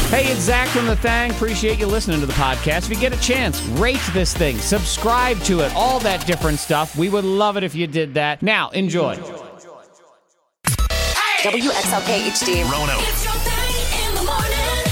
Hey, it's Zach from The Thang. Appreciate you listening to the podcast. If you get a chance, rate this thing, subscribe to it, all that different stuff. We would love it if you did that. Now, enjoy. WXLK HD. Rono. It's your thing in the morning.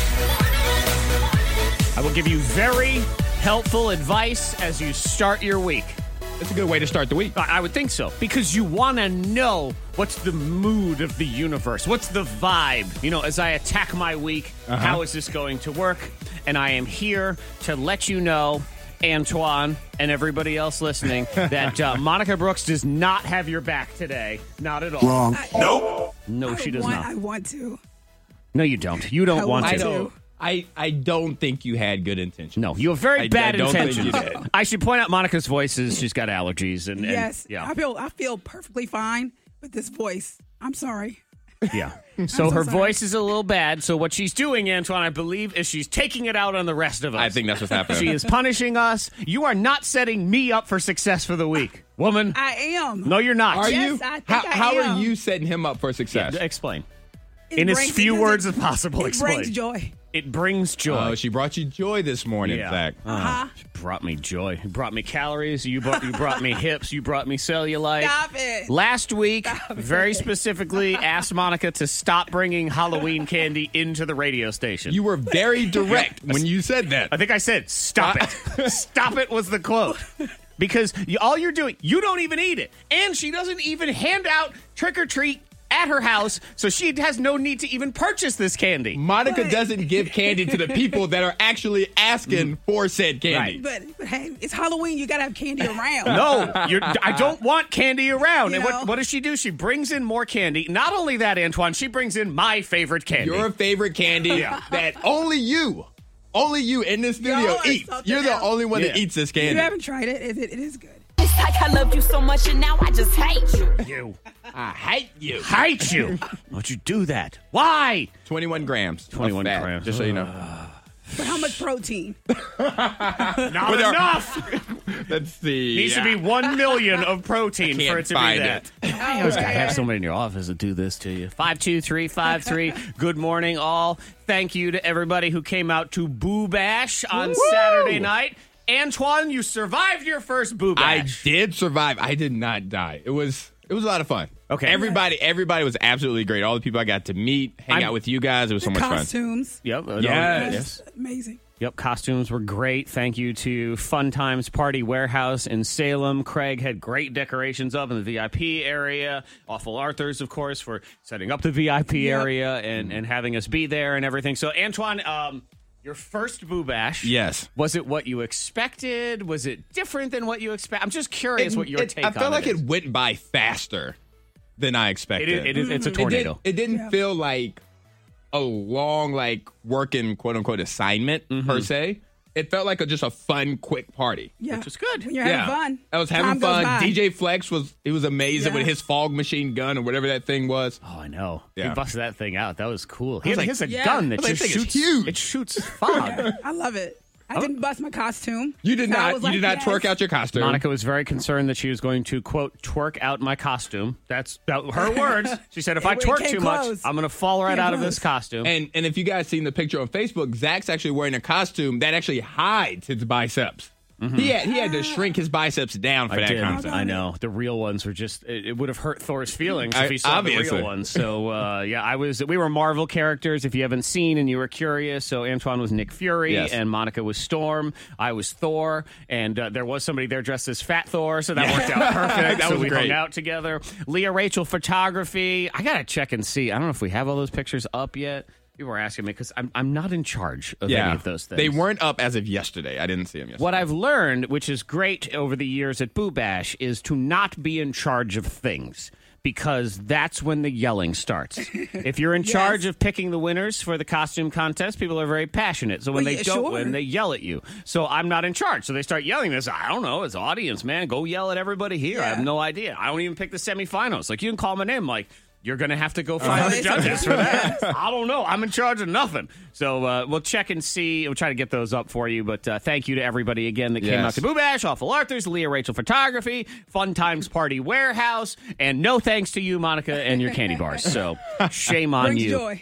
I will give you very helpful advice as you start your week. That's a good way to start the week. I would think so, because you want to know what's the mood of the universe. What's the vibe? You know, as I attack my week, how is this going to work? And I am here to let you know, Antoine and everybody else listening, that Monica Brooks does not have your back today. Not at all. Wrong. Nope. No, she does not. I want to. No, you don't. You don't want I to. don't. I don't think you had good intentions. No, you have very bad I don't think intentions. you did. I should point out Monica's voice is she's got allergies and Yes. yeah. I feel perfectly fine with this voice. I'm sorry. Yeah. So her sorry. voice is a little bad. So what she's doing, Antoine, I believe, is she's taking it out on the rest of us. I think that's what's happening. She is punishing us. You are not setting me up for success for the week, woman. I am. No, you're not. Are Yes, you? I think how I am. are you setting him up for success? Explain. It In as brings- few it words doesn't- as possible, It explain. brings joy. It brings joy. Oh, she brought you joy this morning, Zach. She brought me joy. You brought me calories. You brought me hips. You brought me cellulite. Stop it. Last week, very specifically, asked Monica to stop bringing Halloween candy into the radio station. You were very direct when you said that. I think I said, stop it. Stop it was the quote. Because all you're doing, you don't even eat it. And she doesn't even hand out trick-or-treat at her house, so she has no need to even purchase this candy. Monica But- doesn't give candy to the people that are actually asking for said candy. Right. But hey, it's Halloween. You got to have candy around. No, I don't want candy around. You And know? what does she do? She brings in more candy. Not only that, Antoine, she brings in my favorite candy. Your favorite candy that only you in this studio Y'all are eats. something You're the else. only one that Yeah. eats this You candy. haven't tried it. It is good. It's like I love you so much and now I just hate you. You. I hate you. Hate you. Why'd you do that? Why? 21 grams. of 21 fat, grams. Just so you know. But how much protein? Not Well, enough. Let's see. Needs to be 1 million of protein Can't for it to find be that. it. I always gotta have somebody in your office that do this to you. 52353. Good morning, all. Thank you to everybody who came out to Boo Bash on Saturday night. Antoine, you survived your first Boo I Bash. did survive. I did not die. It was a lot of fun. Okay. Everybody was absolutely great. All the people I got to meet, hang out with you guys. It was so much fun. Costumes. Yep. Yes. Amazing. Yep, costumes were great. Thank you to Fun Times Party Warehouse in Salem. Craig had great decorations up in the VIP area. Awful Arthur's, of course, for setting up the VIP area and having us be there and everything. So, Antoine, your first Boo Bash. Yes. Was it what you expected? Was it different than what you expect? I'm just curious what your take on I felt like is. it went by faster than I expected. It's a tornado. It didn't feel like a long, working, quote unquote, assignment per se. It felt like just a fun, quick party. Yeah. Which is good. When you're having fun. I was having time goes fun. by. DJ Flex was amazing with Yes. his fog machine gun or whatever that thing was. Oh, I know. Yeah. He busted that thing out. That was cool. He was like, has a yeah. gun that I was just like, "This shoots. thing is huge." It shoots fog. I love it. I didn't bust my costume. You did So I not. was You did like, not twerk yes. out your costume. Monica was very concerned that she was going to, quote, twerk out my costume. That's her words. She said, if I It twerk came too much, close. I'm going to fall right Came out of close. this costume. And if you guys seen the picture on Facebook, Zach's actually wearing a costume that actually hides his biceps. He had to shrink his biceps down for I that did. concept. I know. The real ones were just, it would have hurt Thor's feelings I- if he saw the obviously. real ones. So, we were Marvel characters, if you haven't seen and you were curious. So, Antoine was Nick Fury, Yes. and Monica was Storm. I was Thor, and there was somebody there dressed as Fat Thor, so that worked out perfect. That So was we great. hung out together. Leah Rachel Photography. I got to check and see. I don't know if we have all those pictures up yet. People were asking me because I'm not in charge of any of those things. They weren't up as of yesterday. I didn't see them yesterday. What I've learned, which is great over the years at Boo Bash, is to not be in charge of things. Because that's when the yelling starts. If you're in charge of picking the winners for the costume contest, people are very passionate. So when Well, they yeah, don't sure. win, they yell at you. So I'm not in charge. So they start yelling this. I don't know. It's audience, man. Go yell at everybody here. I have Yeah. no idea. I don't even pick the semifinals. Like, you can call my name. Like, you're going to have to go find the They judges said- for that. I don't know. I'm in charge of nothing. So we'll check and see. We'll try to get those up for you. But thank you to everybody again that came Yes. out to Boo Bash, Awful Arthur's, Leah Rachel Photography, Fun Times Party Warehouse, and no thanks to you, Monica, and your candy bars. So shame on Brings you. joy.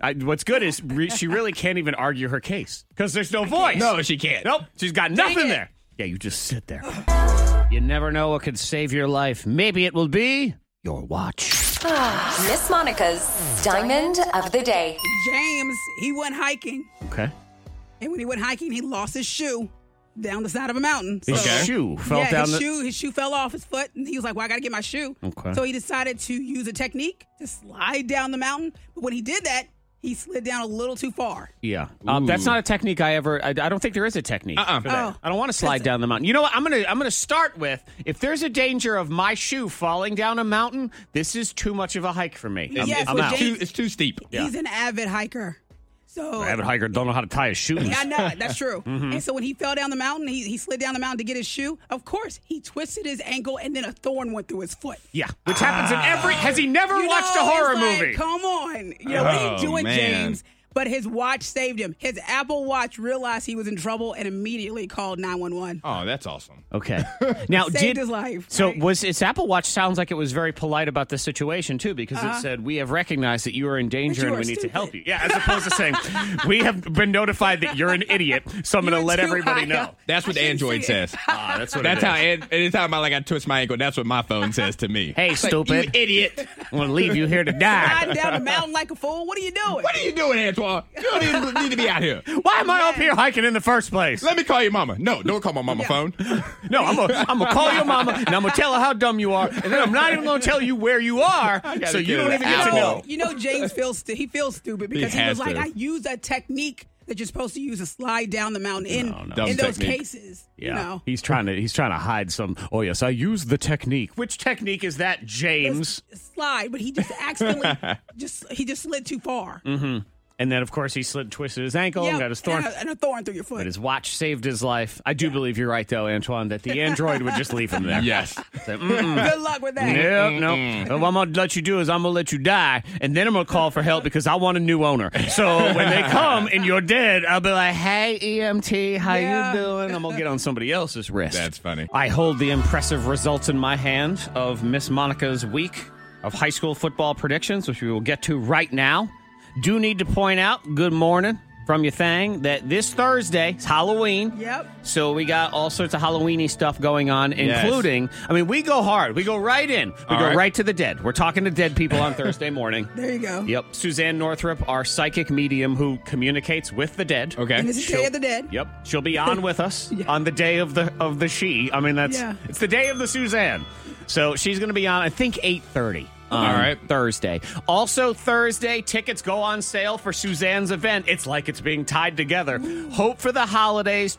What's good is she really can't even argue her case because there's no voice. No, she can't. Nope. She's got nothing there. Yeah, you just sit there. You never know what could save your life. Maybe it will be your watch. Miss Monica's Diamond of the Day. James, he went hiking. Okay. And when he went hiking, he lost his shoe down the side of a mountain. His shoe fell down his shoe fell off his foot, and he was like, well, I got to get my shoe. Okay. So he decided to use a technique to slide down the mountain. But when he did that, he slid down a little too far. Yeah. That's not a technique I don't think there is a technique for that. Oh. I don't want to slide down the mountain. You know what? I'm gonna start with, if there's a danger of my shoe falling down a mountain, this is too much of a hike for me. Yes, I'm but out. James- It's too steep. He's an avid hiker. So Avid hiker don't know how to tie his shoes. Yeah, I know. That's true. Mm-hmm. And so when he fell down the mountain, he slid down the mountain to get his shoe. Of course, he twisted his ankle, and then a thorn went through his foot. Yeah, which happens in every... Has he never You watched know, a horror it's like, movie? Come on. What are you doing, man. James? But his watch saved him. His Apple Watch realized he was in trouble and immediately called 911. Oh, that's awesome. Okay. Now, Saved his life. So right? was its Apple Watch sounds like it was very polite about the situation too, because it said, "We have recognized that you are in danger you and are we need to stupid." help you." Yeah, as opposed to saying, "We have been notified that you're an idiot, so I'm going to You're let too everybody high know." up. That's what I shouldn't Android say it. says. That's what. That's it how. is. Anytime I twist my ankle, that's what my phone says to me. Hey, It's like, stupid you idiot! I'm going to leave you here to die. Sliding down the mountain like a fool. What are you doing? What are you doing, Antoine? You don't even need to be out here. Why am I up here hiking in the first place? Let me call your mama. No, don't call my mama phone. No, I'm gonna call your mama and I'm gonna tell her how dumb you are, and then I'm not even gonna tell you where you are, so you get don't an even get to apple. know. You know, James feels stupid because he has was like, to. I used a technique that you're supposed to use to slide down the mountain in Dumb those technique. cases. Yeah, You know, he's trying to hide some. Oh yes, I used the technique. Which technique is that, James? slide, but he just accidentally just slid too far. And then of course he twisted his ankle and Yep, got his thorn. and a thorn through your foot. But his watch saved his life. I do believe you're right though, Antoine, that the Android would just leave him there. Yes. Say, Good luck with that. No. What I'm going to let you do is I'm going to let you die, and then I'm going to call for help because I want a new owner. So when they come and you're dead, I'll be like, hey, EMT, how Yeah. you doing? I'm going to get on somebody else's wrist. That's funny. I hold the impressive results in my hand of Miss Monica's week of high school football predictions, which we will get to right now. Do need to point out, good morning from your thing, that this Thursday is Halloween. Yep. So we got all sorts of Halloween-y stuff going on, Yes. including, we go hard. We go right in. We All go right. right to the dead. We're talking to dead people on Thursday morning. There you go. Yep. Suzanne Northrup, our psychic medium who communicates with the dead. Okay. And this is Day of the Dead. Yep. She'll be on with us on the day of the she. It's the day of the Suzanne. So she's going to be on, I think, 8:30. All right. Thursday. Also Thursday, tickets go on sale for Suzanne's event. It's like it's being tied together. Hope for the Holidays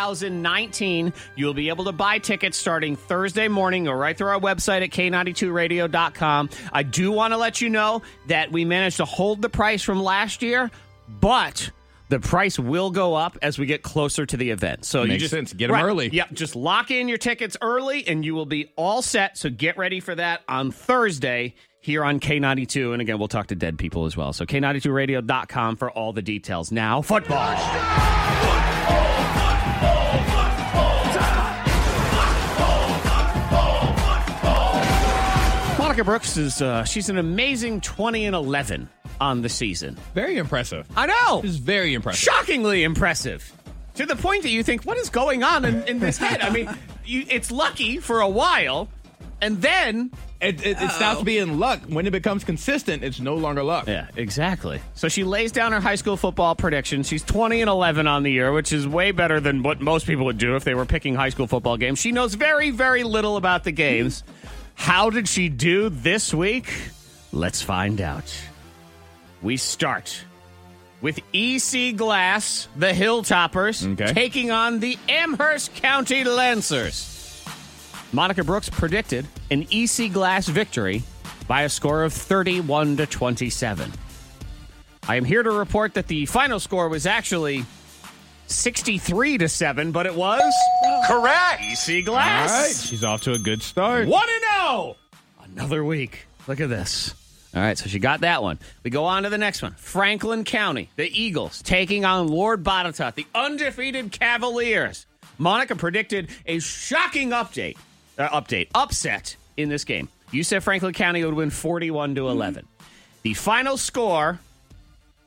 2019. You'll be able to buy tickets starting Thursday morning. Go right through our website at K92radio.com. I do want to let you know that we managed to hold the price from last year, but the price will go up as we get closer to the event. So you Makes just sense. Get 'em early. Yep, just lock in your tickets early and you will be all set. So get ready for that on Thursday here on K92. And again, we'll talk to dead people as well. So K92radio.com for all the details. Now, football. Monica Brooks is she's an amazing 20-11 on the season. Very impressive. I know. It's very impressive. Shockingly impressive. To the point that you think, what is going on in this head? I mean, it's lucky for a while, and then... It stops being luck. When it becomes consistent, it's no longer luck. Yeah, exactly. So she lays down her high school football prediction. She's 20-11 on the year, which is way better than what most people would do if they were picking high school football games. She knows very, very little about the games. How did she do this week? Let's find out. We start with EC Glass, the Hilltoppers, taking on the Amherst County Lancers. Monica Brooks predicted an EC Glass victory by a score of 31-27. I am here to report that the final score was actually 63-7, but it was correct. EC Glass. All right. She's off to a good start. 1-0. Another week. Look at this. All right, so she got that one. We go on to the next one. Franklin County, the Eagles, taking on Lord Botetourt, the undefeated Cavaliers. Monica predicted a shocking upset in this game. You said Franklin County would win 41-11. The final score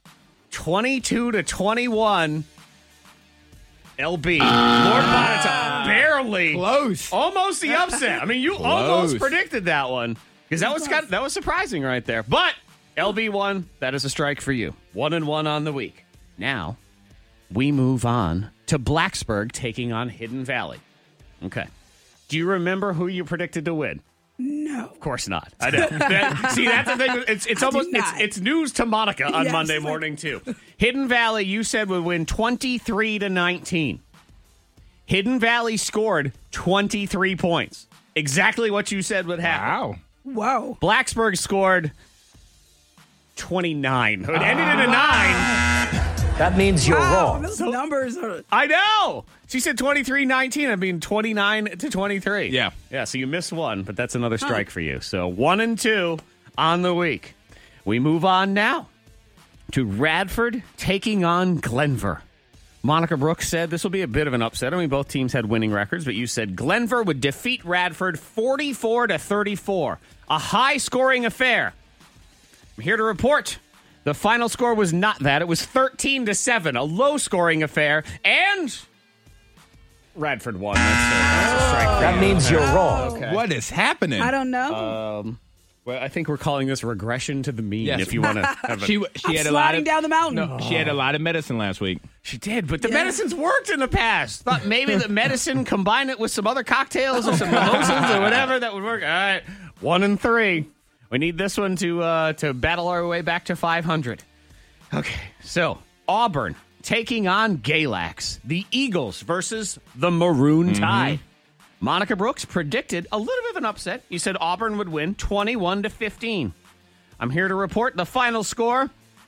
22-21. LB. Lord Bonita. Barely. Close. Almost the upset. I mean, you almost predicted that one. Because that was surprising right there. But LB won. That is a strike for you. 1-1 on the week. Now, we move on to Blacksburg taking on Hidden Valley. Okay. Do you remember who you predicted to win? No. Of course not. I know. See, that's the thing. It's almost it's news to Monica on Monday morning too. Hidden Valley, you said would win 23-19. Hidden Valley scored 23 points. Exactly what you said would happen. Wow. Whoa. Blacksburg scored 29. It ended in a 9. That means you're wrong. Those numbers are. I know. She said 23-19. I mean 29-23. Yeah. Yeah, so you missed one, but that's another strike for you. So 1-2 on the week. We move on now to Radford taking on Glenver. Monica Brooks said this will be a bit of an upset. I mean, both teams had winning records, but you said Glenver would defeat Radford 44-34. A high-scoring affair. I'm here to report the final score was not that. It was 13-7, a low-scoring affair, and Radford won. That's a strike for That you. means you're wrong. Okay. What is happening? I don't know. Well, I think we're calling this regression to the mean. Yes. If you want to have She had a lot Sliding of down the mountain. She had a lot of medicine last week. She did, but the medicine's worked in the past. Thought maybe the medicine, combine it with some other cocktails or some mimosas or whatever, that would work. All right, 1-3. We need this one to battle our way back to 500. Okay, so Auburn taking on Galax. The Eagles versus the Maroon Tide. Monica Brooks predicted a little bit of an upset. You said Auburn would win 21-15. I'm here to report the final score.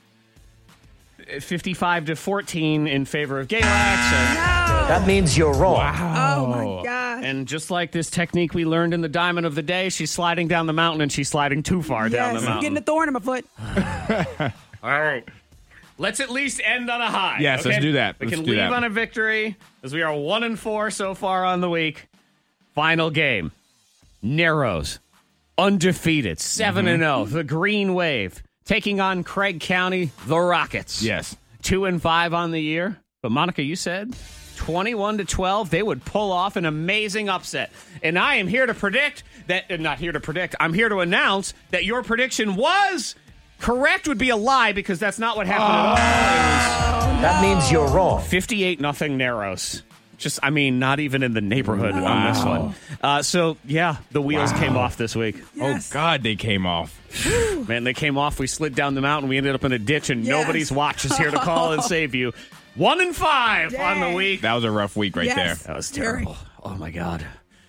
55-14 in favor of Galax. That means you're wrong. Oh, my gosh. And just like this technique we learned in the Diamond of the Day, she's sliding down the mountain and she's sliding too far down the I'm mountain. getting a thorn in my foot. All right. Let's at least end on a high. Yes, okay? let's do that. We Let's can do leave that. on a victory as we are 1-4 so far on the week. Final game. Narrows. Undefeated. 7-0. The Green Wave. Taking on Craig County, the Rockets. Yes. 2-5 on the year. But Monica, you said 21-12. They would pull off an amazing upset. And I am here to predict that, not here to predict, I'm here to announce that your prediction was correct. Would be a lie because that's not what happened at all. That means you're wrong. 58-0 Narrows. Just, I mean, not even in the neighborhood on this one. So, yeah, the wheels came off this week. Yes. Oh, God, they came off. Man, they came off. We slid down the mountain. We ended up in a ditch, and nobody's watch is here to call and save you. 1-5 on the week. That was a rough week right there. That was terrible. Oh, my God.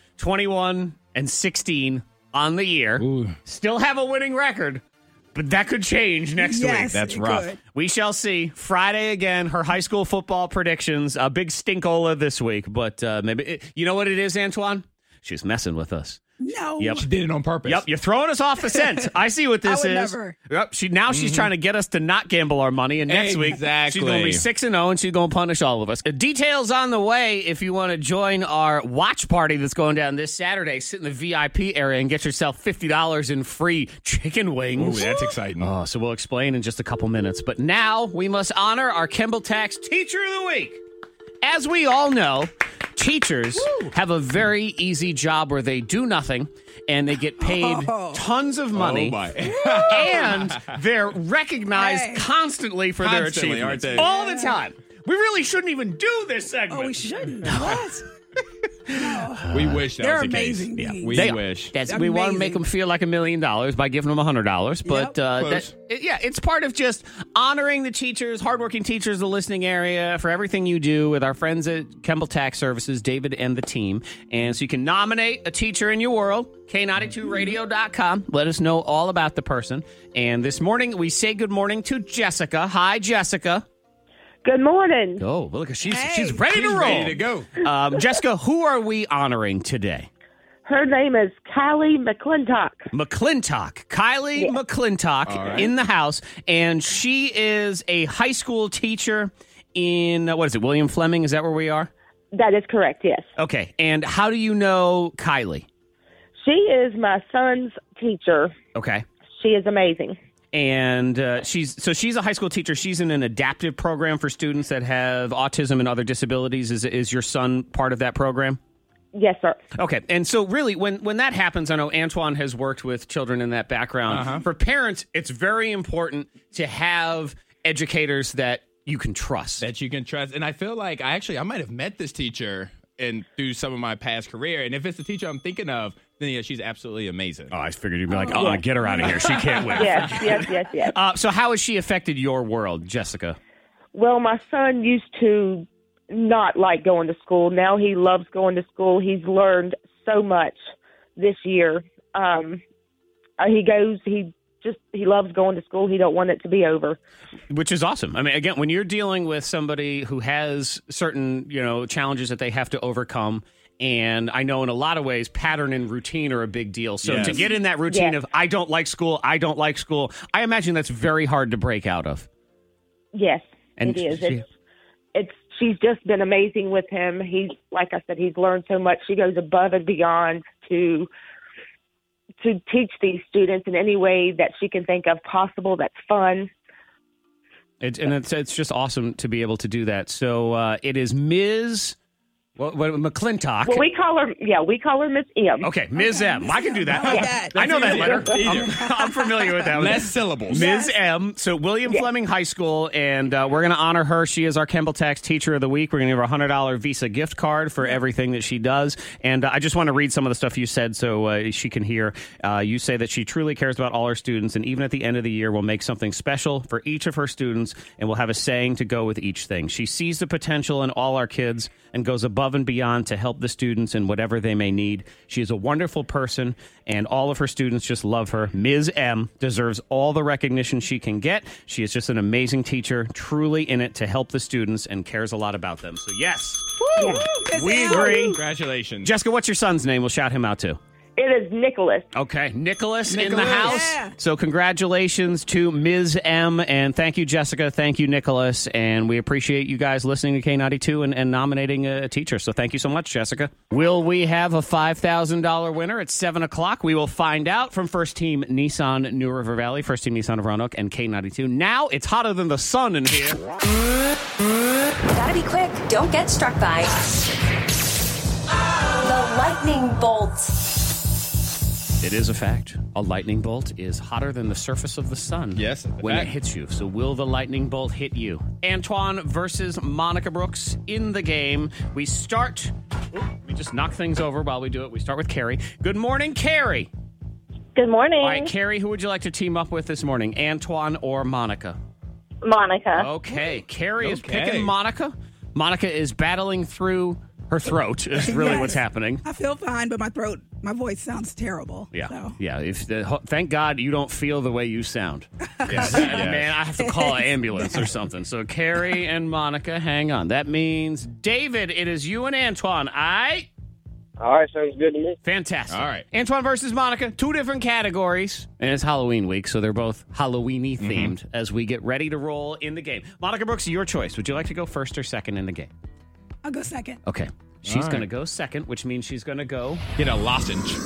21-16 on the year. Ooh. Still have a winning record, but that could change next week. Yes, That's it rough. could. We shall see. Friday again, her high school football predictions. A big stinkola this week, but maybe you know what it is, Antoine? She's messing with us. No. Yep. She did it on purpose. Yep, you're throwing us off the scent. I see what this I would is. never. Yep, she's trying to get us to not gamble our money, and next week Exactly. she's going to be 6-0, and she's going to punish all of us. Details on the way if you want to join our watch party that's going down this Saturday. Sit in the VIP area and get yourself $50 in free chicken Ooh, wings. that's exciting. Oh, so we'll explain in just a couple minutes. But now we must honor our Kemble Tax Teacher of the Week. As we all know, teachers have a very easy job where they do nothing and they get paid tons of money. Oh, my. And they're recognized constantly for their Constantly, achievements. aren't they? All the time. We really shouldn't even do this segment. Oh, we shouldn't. What? We wish that They're was the amazing. case. These. We They are. wish. We want to make Amazing. them feel like $1 million by giving them $100. But Close. it's part of just honoring the teachers, hardworking teachers, the listening area for everything you do with our friends at Kemble Tax Services, David and the team. And so you can nominate a teacher in your world, K92radio.com. Let us know all about the person. And this morning we say good morning to Jessica. Hi, Jessica. Good morning. Oh, look, she's Hey. ready to roll. Ready to go. Jessica, who are we honoring today? Her name is Kylie McClintock. McClintock. Kylie McClintock right. in the house. And she is a high school teacher in, what is it, William Fleming? Is that where we are? That is correct, yes. Okay. And how do you know Kylie? She is my son's teacher. Okay. She is amazing. And she's a high school teacher. She's in an adaptive program for students that have autism and other disabilities. Is your son part of that program? Yes, sir. Okay. And so really, when that happens, I know Antoine has worked with children in that background. For parents, it's very important to have educators that you can trust. That you can trust. And I feel like I might have met this teacher through some of my past career. And if it's the teacher I'm thinking of, then yeah, she's absolutely amazing. Oh, I figured you'd be like, get her out of here. She can't win. Yes. So how has she affected your world, Jessica? Well, my son used to not like going to school. Now he loves going to school. He's learned so much this year. He loves going to school. He don't want it to be over. Which is awesome. I mean, again, when you're dealing with somebody who has certain, challenges that they have to overcome, and I know in a lot of ways, pattern and routine are a big deal. So to get in that routine of, I don't like school, I imagine that's very hard to break out of. Yes, and it is. She's just been amazing with him. He's, like I said, he's learned so much. She goes above and beyond to teach these students in any way that she can think of possible that's fun. It's just awesome to be able to do that. So it is Ms. McClintock. Well, we call her Miss M. Okay, Ms. M. I can do that. Yeah. I know that letter. I'm familiar with that. Less syllables. Ms. M. So William Fleming High School, and we're going to honor her. She is our Kemble Tax Teacher of the Week. We're going to give her a $100 Visa gift card for everything that she does. And I just want to read some of the stuff you said so she can hear. You say that she truly cares about all her students, and even at the end of the year, will make something special for each of her students, and will have a saying to go with each thing. She sees the potential in all our kids and goes above and beyond to help the students in whatever they may need. She is a wonderful person, and all of her students just love her. Ms. M deserves all the recognition she can get. She is just an amazing teacher, truly in it to help the students, and cares a lot about them. So, yes, we agree. Congratulations. Jessica, what's your son's name? We'll shout him out, too. It is Nicholas. Okay, Nicholas in the house. Yeah. So congratulations to Ms. M, and thank you, Jessica. Thank you, Nicholas. And we appreciate you guys listening to K92 and nominating a teacher. So thank you so much, Jessica. Will we have a $5,000 winner at 7 o'clock? We will find out from First Team Nissan New River Valley, First Team Nissan of Roanoke, and K92. Now it's hotter than the sun in here. Gotta be quick. Don't get struck by the lightning bolt. It is a fact. A lightning bolt is hotter than the surface of the sun. Yes, when it hits you. So will the lightning bolt hit you? Antoine versus Monica Brooks in the game. We start. We just knock things over while we do it. We start with Carrie. Good morning, Carrie. Good morning. All right, Carrie, who would you like to team up with this morning? Antoine or Monica? Monica. Okay, Carrie is picking Monica. Monica is battling through her throat is really what's happening. I feel fine, but my voice sounds terrible. Yeah. So. Yeah. Thank God you don't feel the way you sound. Man, I have to call an ambulance or something. So Carrie and Monica, hang on. That means, David, it is you and Antoine. All right, sounds good to me. Fantastic. All right. Antoine versus Monica, 2 different categories. And it's Halloween week, so they're both Halloween-y themed as we get ready to roll in the game. Monica Brooks, your choice. Would you like to go first or second in the game? I'll go second. Okay. She's going to go second, which means she's going to go get a lozenge.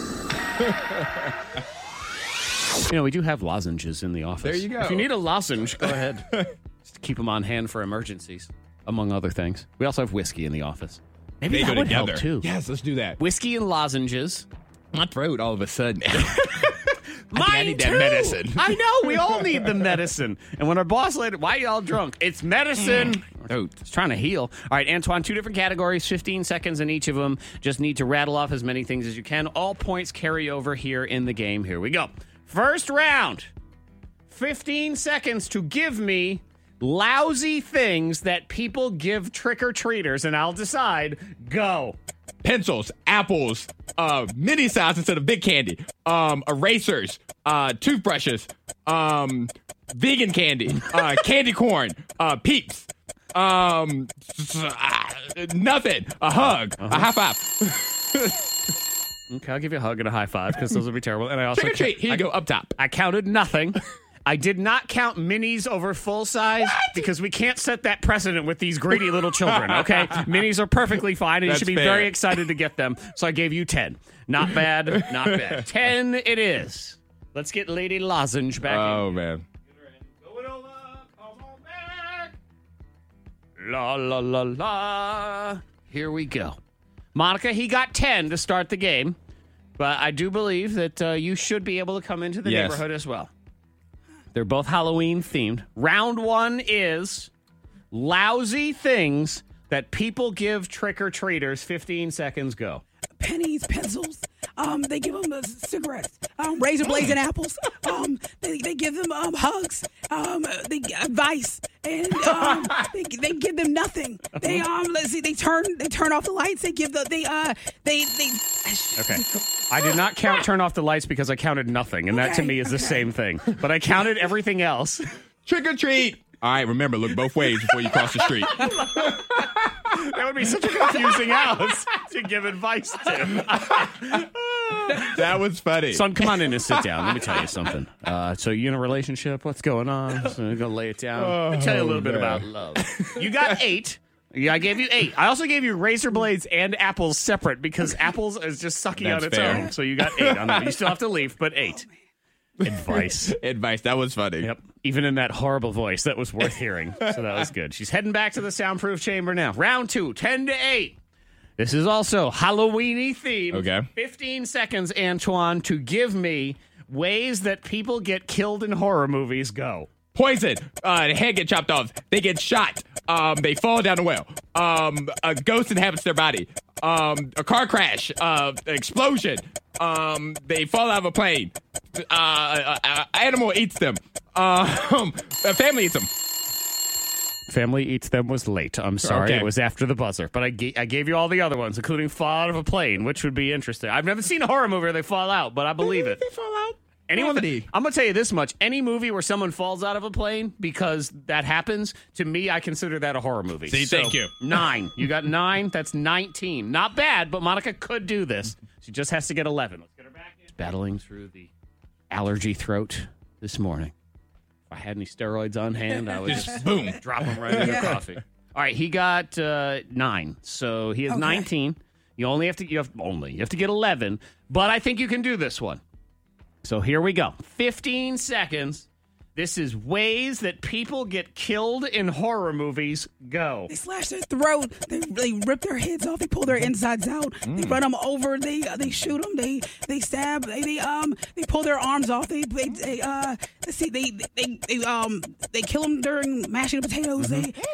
We do have lozenges in the office. There you go. If you need a lozenge, go ahead. Just keep them on hand for emergencies, among other things. We also have whiskey in the office. Maybe that go would together. help, too. Yes, let's do that. Whiskey and lozenges. My throat all of a sudden. I need that medicine. I know. We all need the medicine. And when our boss later, why are y'all drunk? It's medicine. It's trying to heal. All right, Antoine, 2 different categories, 15 seconds in each of them. Just need to rattle off as many things as you can. All points carry over here in the game. Here we go. First round. 15 seconds to give me lousy things that people give trick-or-treaters, and I'll decide. Go. Pencils, apples, mini size instead of big candy, erasers, toothbrushes, vegan candy, candy corn, Peeps, nothing, a hug, a high five. Okay, I'll give you a hug and a high five because those would be terrible. And I also Trick or treat. Here you go, up top. I counted nothing. I did not count minis over full size because we can't set that precedent with these greedy little children, okay? Minis are perfectly fine, and you should be very excited to get them. So I gave you 10. Not bad, not bad. 10 it is. Let's get Lady Lozenge back Oh, in. man. Going over, come on back. La, la, la, la. Here we go. Monica, he got 10 to start the game, but I do believe that you should be able to come into the Yes. neighborhood as well. They're both Halloween themed. Round 1 is lousy things that people give trick-or-treaters. 15 seconds, go. Pennies, pencils. They give them cigarettes, razor blades, and apples. They give them hugs. They advice, and they give them nothing. They let's see. They turn off the lights. They give they. Okay. I did not turn off the lights because I counted nothing, and that to me is the same thing. But I counted everything else. Trick or treat. All right, remember, look both ways before you cross the street. That would be such a confusing house to give advice to. That was funny. Son, come on in and sit down. Let me tell you something. So you in a relationship? What's going on? So I'm going to lay it down. Let me tell you a little bit about love. You got 8. Yeah, I gave you 8. I also gave you razor blades and apples separate because apples is just sucking That's on its fair. own. So you got 8 on that. You still have to leave, but 8. Advice. Advice. That was funny. Yep. Even in that horrible voice, that was worth hearing. So that was good. She's heading back to the soundproof chamber now. Round 2, 10 to 8. This is also Halloween-y themed. Okay. 15 seconds, Antoine, to give me ways that people get killed in horror movies. Go. Poison. The head get chopped off. They get shot. They fall down the well. A ghost inhabits their body. A car crash. Explosion. They fall out of a plane. Animal eats them. A family eats them. Family Eats Them was late. I'm sorry. Okay. It was after the buzzer. But I gave you all the other ones, including fall out of a plane, which would be interesting. I've never seen a horror movie where they fall out, but I believe it. They fall out. Anyone that, Gravity. I'm going to tell you this much. Any movie where someone falls out of a plane because that happens, to me, I consider that a horror movie. See, thank you. 9. You got 9. That's 19. Not bad, but Monica could do this. She just has to get 11. Let's get her back in. Battling through the allergy throat this morning. If I had any steroids on hand, I would just boom, drop them right in your coffee. All right, he got 9. So he has 19. You have to get 11, but I think you can do this one. So here we go. 15 seconds. This is ways that people get killed in horror movies. Go. They slash their throat. They rip their heads off. They pull their insides out. They run them over. They shoot them. They stab. They pull their arms off. They kill them during mashing the potatoes.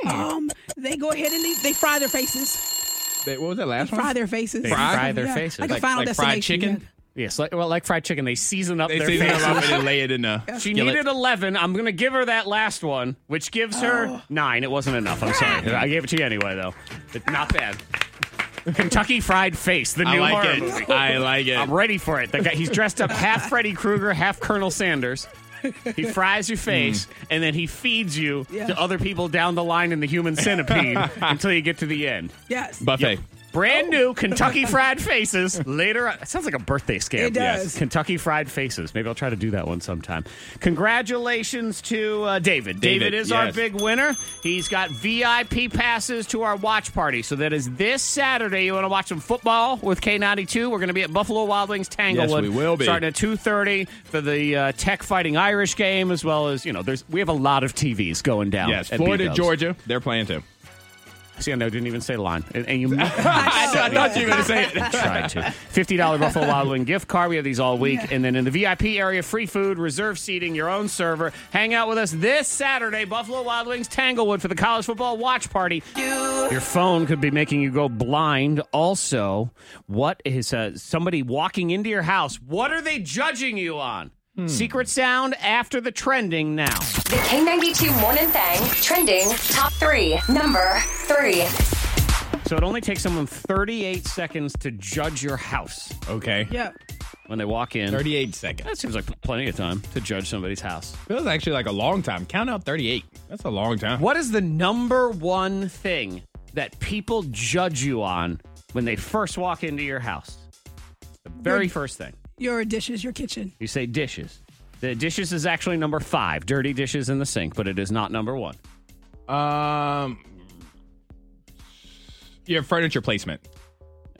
They go ahead and they fry their faces. What was that last one? Fry their faces. They fry their faces. Like a Final like fried Destination. chicken? Yes, like fried chicken. They season up They their season faces. them up and then lay it in a She skillet. needed 11. I'm going to give her that last one, which gives her 9. It wasn't enough. I'm sorry. I gave it to you anyway, though. But not bad. Kentucky Fried Face, the I new like horror it. movie. I like it. I'm ready for it. The guy, he's dressed up half Freddy Krueger, half Colonel Sanders. He fries your face, and then he feeds you to other people down the line in the human centipede until you get to the end. Yes. Buffet. Brand new Kentucky Fried Faces. Later, it sounds like a birthday scam. It does. Yes. Kentucky Fried Faces. Maybe I'll try to do that one sometime. Congratulations to David. David is our yes. big winner. He's got VIP passes to our watch party. So that is this Saturday. You want to watch some football with K92? We're going to be at Buffalo Wild Wings Tanglewood. Yes, we will be. Starting at 2:30 for the Tech Fighting Irish game, as well as, we have a lot of TVs going down. Yes, at Florida, B-Dubs. Georgia, they're playing too. See, I didn't even say the line. And you I thought you were going to say it. tried to. $50 Buffalo Wild Wing gift card. We have these all week. And then in the VIP area, free food, reserved seating, your own server. Hang out with us this Saturday, Buffalo Wild Wings Tanglewood for the college football watch party. Your phone could be making you go blind. Also, what is somebody walking into your house? What are they judging you on? Secret sound after the trending now. The K92 Morning Thang trending top 3. Number 3. So it only takes someone 38 seconds to judge your house Okay. Yeah. when they walk in. 38 seconds. That seems like plenty of time to judge somebody's house. Feels actually like a long time. Count out 38. That's a long time. What is the number one thing that people judge you on when they first walk into your house? The very first thing. Your dishes, your kitchen. You say dishes. The dishes is actually number 5. Dirty dishes in the sink, but it is not number 1. Your furniture placement.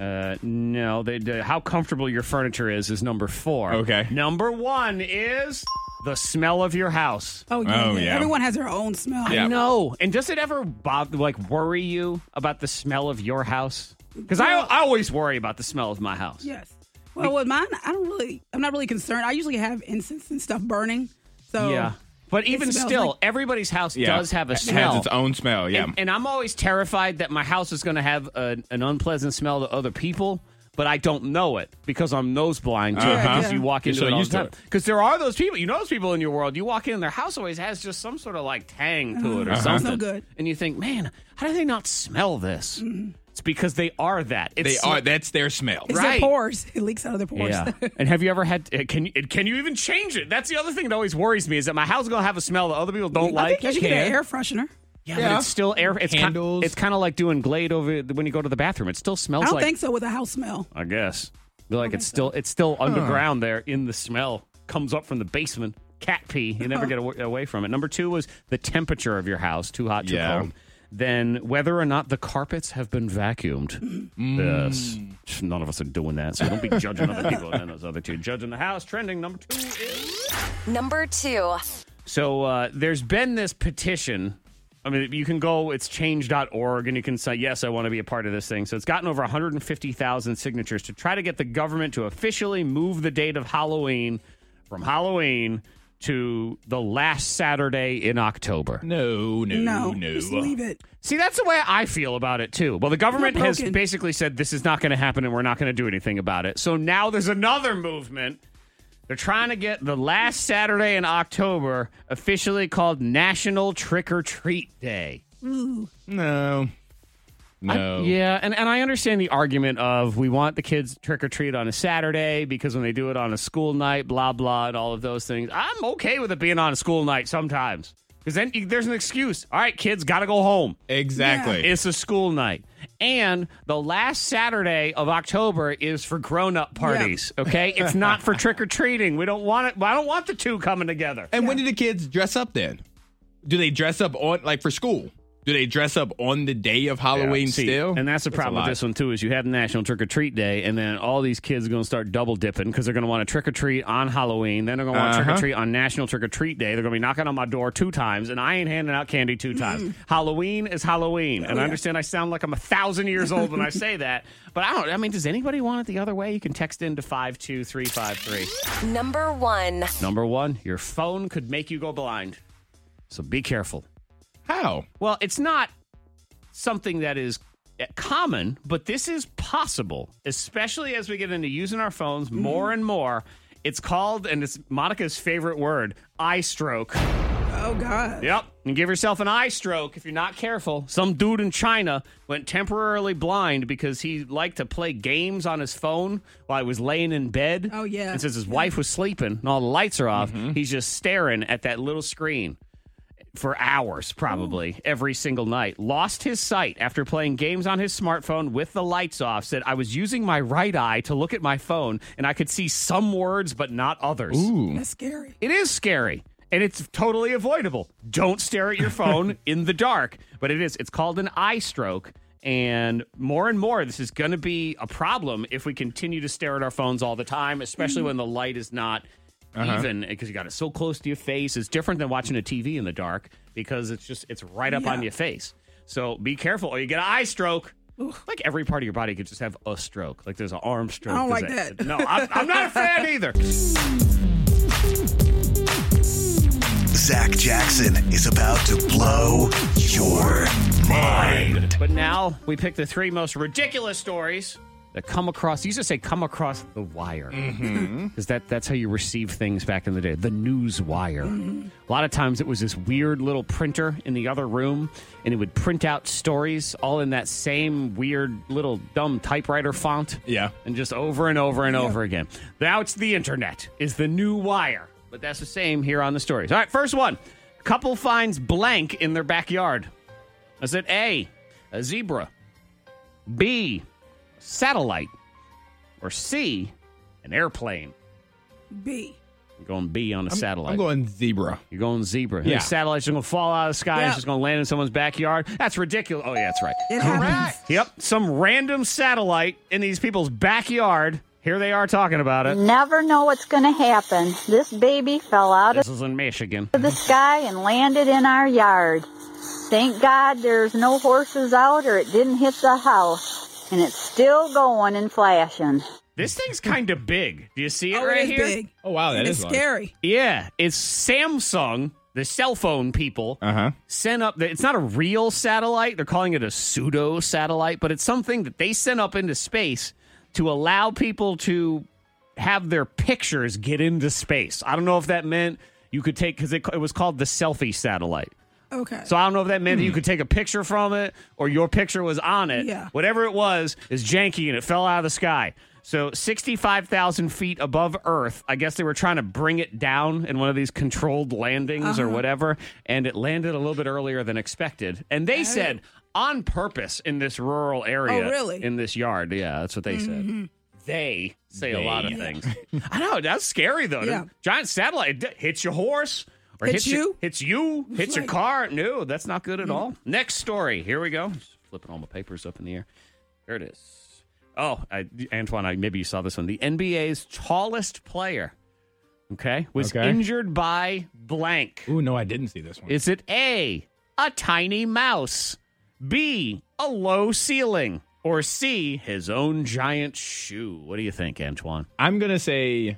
No, how comfortable your furniture is number 4. Okay. Number 1 is the smell of your house. Oh, yeah. Oh, yeah. Everyone has their own smell. Yeah. I know. And does it ever worry you about the smell of your house? Because I always worry about the smell of my house. Yes. Well, with mine, I'm not really concerned. I usually have incense and stuff burning. So Yeah. But even smells still, like- everybody's house Yeah. does have a It smell. has its own smell, yeah. And I'm always terrified that my house is going to have an unpleasant smell to other people, but I don't know it because I'm nose blind to it because you walk You're into so it all used the to time. it. Because there are those people, those people in your world, you walk in and their house always has just some sort of like tang to it or something. So good. And you think, man, how do they not smell this? It's because they are that. That's their smell. it's right. their pores. It leaks out of their pores. Yeah. And have you ever had? Can you even change it? That's the other thing that always worries me is that my house is gonna have a smell that other people don't I like. think you should get an air freshener. Yeah, but it's still air. It's Candles. It's kind of like doing Glade over when you go to the bathroom. It still smells I don't like. think so with a house smell. I guess. Feel like it's still underground there in the smell. Comes up from the basement. Cat pee. You never get away from it. Number 2 was the temperature of your house. Too hot, too Yeah. cold. Then whether or not the carpets have been vacuumed. Yes. None of us are doing that, so don't be judging other people. And then those other two. Judging the house. Trending. Number 2 is... Number 2. So there's been this petition. I mean, you can go, it's change.org, and you can say, yes, I want to be a part of this thing. So it's gotten over 150,000 signatures to try to get the government to officially move the date of Halloween from Halloween to the last Saturday in October. No. Just leave it. See, that's the way I feel about it, too. Well, the government has broken. basically said this is not going to happen and we're not going to do anything about it. So now there's another movement. They're trying to get the last Saturday in October officially called National Trick or Treat Day. No. Yeah, and I understand the argument of we want the kids trick or treat on a Saturday because when they do it on a school night, blah, blah, and all of those things. I'm okay with it being on a school night sometimes because then there's an excuse. All right, kids, got to go home. Exactly. It's a school night. And the last Saturday of October is for grown-up parties, okay? It's not for trick-or-treating. We don't want it. I don't want the two coming together. And when do the kids dress up then? Do they dress up for school? Do they dress up on the day of Halloween See, still? And that's the problem with this one, too, is you have National Trick or Treat Day, and then all these kids are going to start double dipping because they're going to want to trick or treat on Halloween. Then they're going to want to trick or treat on National Trick or Treat Day. They're going to be knocking on my door 2 times, and I ain't handing out candy 2 times. Halloween is Halloween. And I understand I sound like I'm 1,000 years old when I say that, but I mean, does anybody want it the other way? You can text into 52353. Number 1. Number 1, your phone could make you go blind. So be careful. How? Well, it's not something that is common, but this is possible, especially as we get into using our phones more and more. It's called, and it's Monica's favorite word, eye stroke. Oh, God. Yep. And give yourself an eye stroke if you're not careful. Some dude in China went temporarily blind because he liked to play games on his phone while he was laying in bed. Oh, yeah. And since his wife was sleeping and all the lights are off, he's just staring at that little screen for hours, probably, every single night. Lost his sight after playing games on his smartphone with the lights off. Said, I was using my right eye to look at my phone, and I could see some words, but not others. Ooh. That's scary. It is scary, and it's totally avoidable. Don't stare at your phone in the dark. But it is. It's called an eye stroke. And more, this is going to be a problem if we continue to stare at our phones all the time, especially when the light is not even, because you got it so close to your face. It's different than watching a TV in the dark because it's right up on your face. So be careful or you get an eye stroke. Like every part of your body could just have a stroke. Like there's an arm stroke. I don't like that. No, I'm not a fan either. Zach Jackson is about to blow your mind. But now we pick the 3 most ridiculous stories that come across, you used to say come across the wire. Because that's how you receive things back in the day. The news wire. A lot of times it was this weird little printer in the other room, and it would print out stories all in that same weird little dumb typewriter font. Yeah. And just over and over and over again. Now it's the internet, is the new wire. But that's the same here on the stories. All right, first one. Couple finds blank in their backyard. Is it A, a zebra, B, satellite, or C, an airplane? B. You're going B on a satellite. I'm going zebra. You're going zebra. Yeah. The satellite's just going to fall out of the sky and it's just going to land in someone's backyard. That's ridiculous. Oh, yeah, that's right. It happens. Yep. Some random satellite in these people's backyard. Here they are talking about it. Never know what's going to happen. This baby fell out This is in Michigan. of the sky and landed in our yard. Thank God there's no horses out or it didn't hit the house. And it's still going and flashing. This thing's kind of big. Do you see it Oh, right it is here? big. Oh, wow, that And is it's large. scary. Yeah, it's Samsung, the cell phone people, sent up. It's not a real satellite. They're calling it a pseudo satellite, but it's something that they sent up into space to allow people to have their pictures get into space. I don't know if that meant you could take, because it was called the selfie satellite. Okay. So I don't know if that meant that you could take a picture from it or your picture was on it. Yeah. Whatever it was is janky and it fell out of the sky. So 65,000 feet above Earth, I guess they were trying to bring it down in one of these controlled landings or whatever, and it landed a little bit earlier than expected. And they said on purpose in this rural area, Oh, really? in this yard. Yeah, that's what they said. They say a lot of things. I know, that's scary though. Yeah. Giant satellite hits your horse. Or Hits you? Hits your like- car. No, that's not good at all. Next story. Here we go. Just flipping all my papers up in the air. There it is. Oh, Antoine, maybe you saw this one. The NBA's tallest player, was injured by blank. Ooh, no, I didn't see this one. Is it A, a tiny mouse, B, a low ceiling, or C, his own giant shoe? What do you think, Antoine? I'm going to say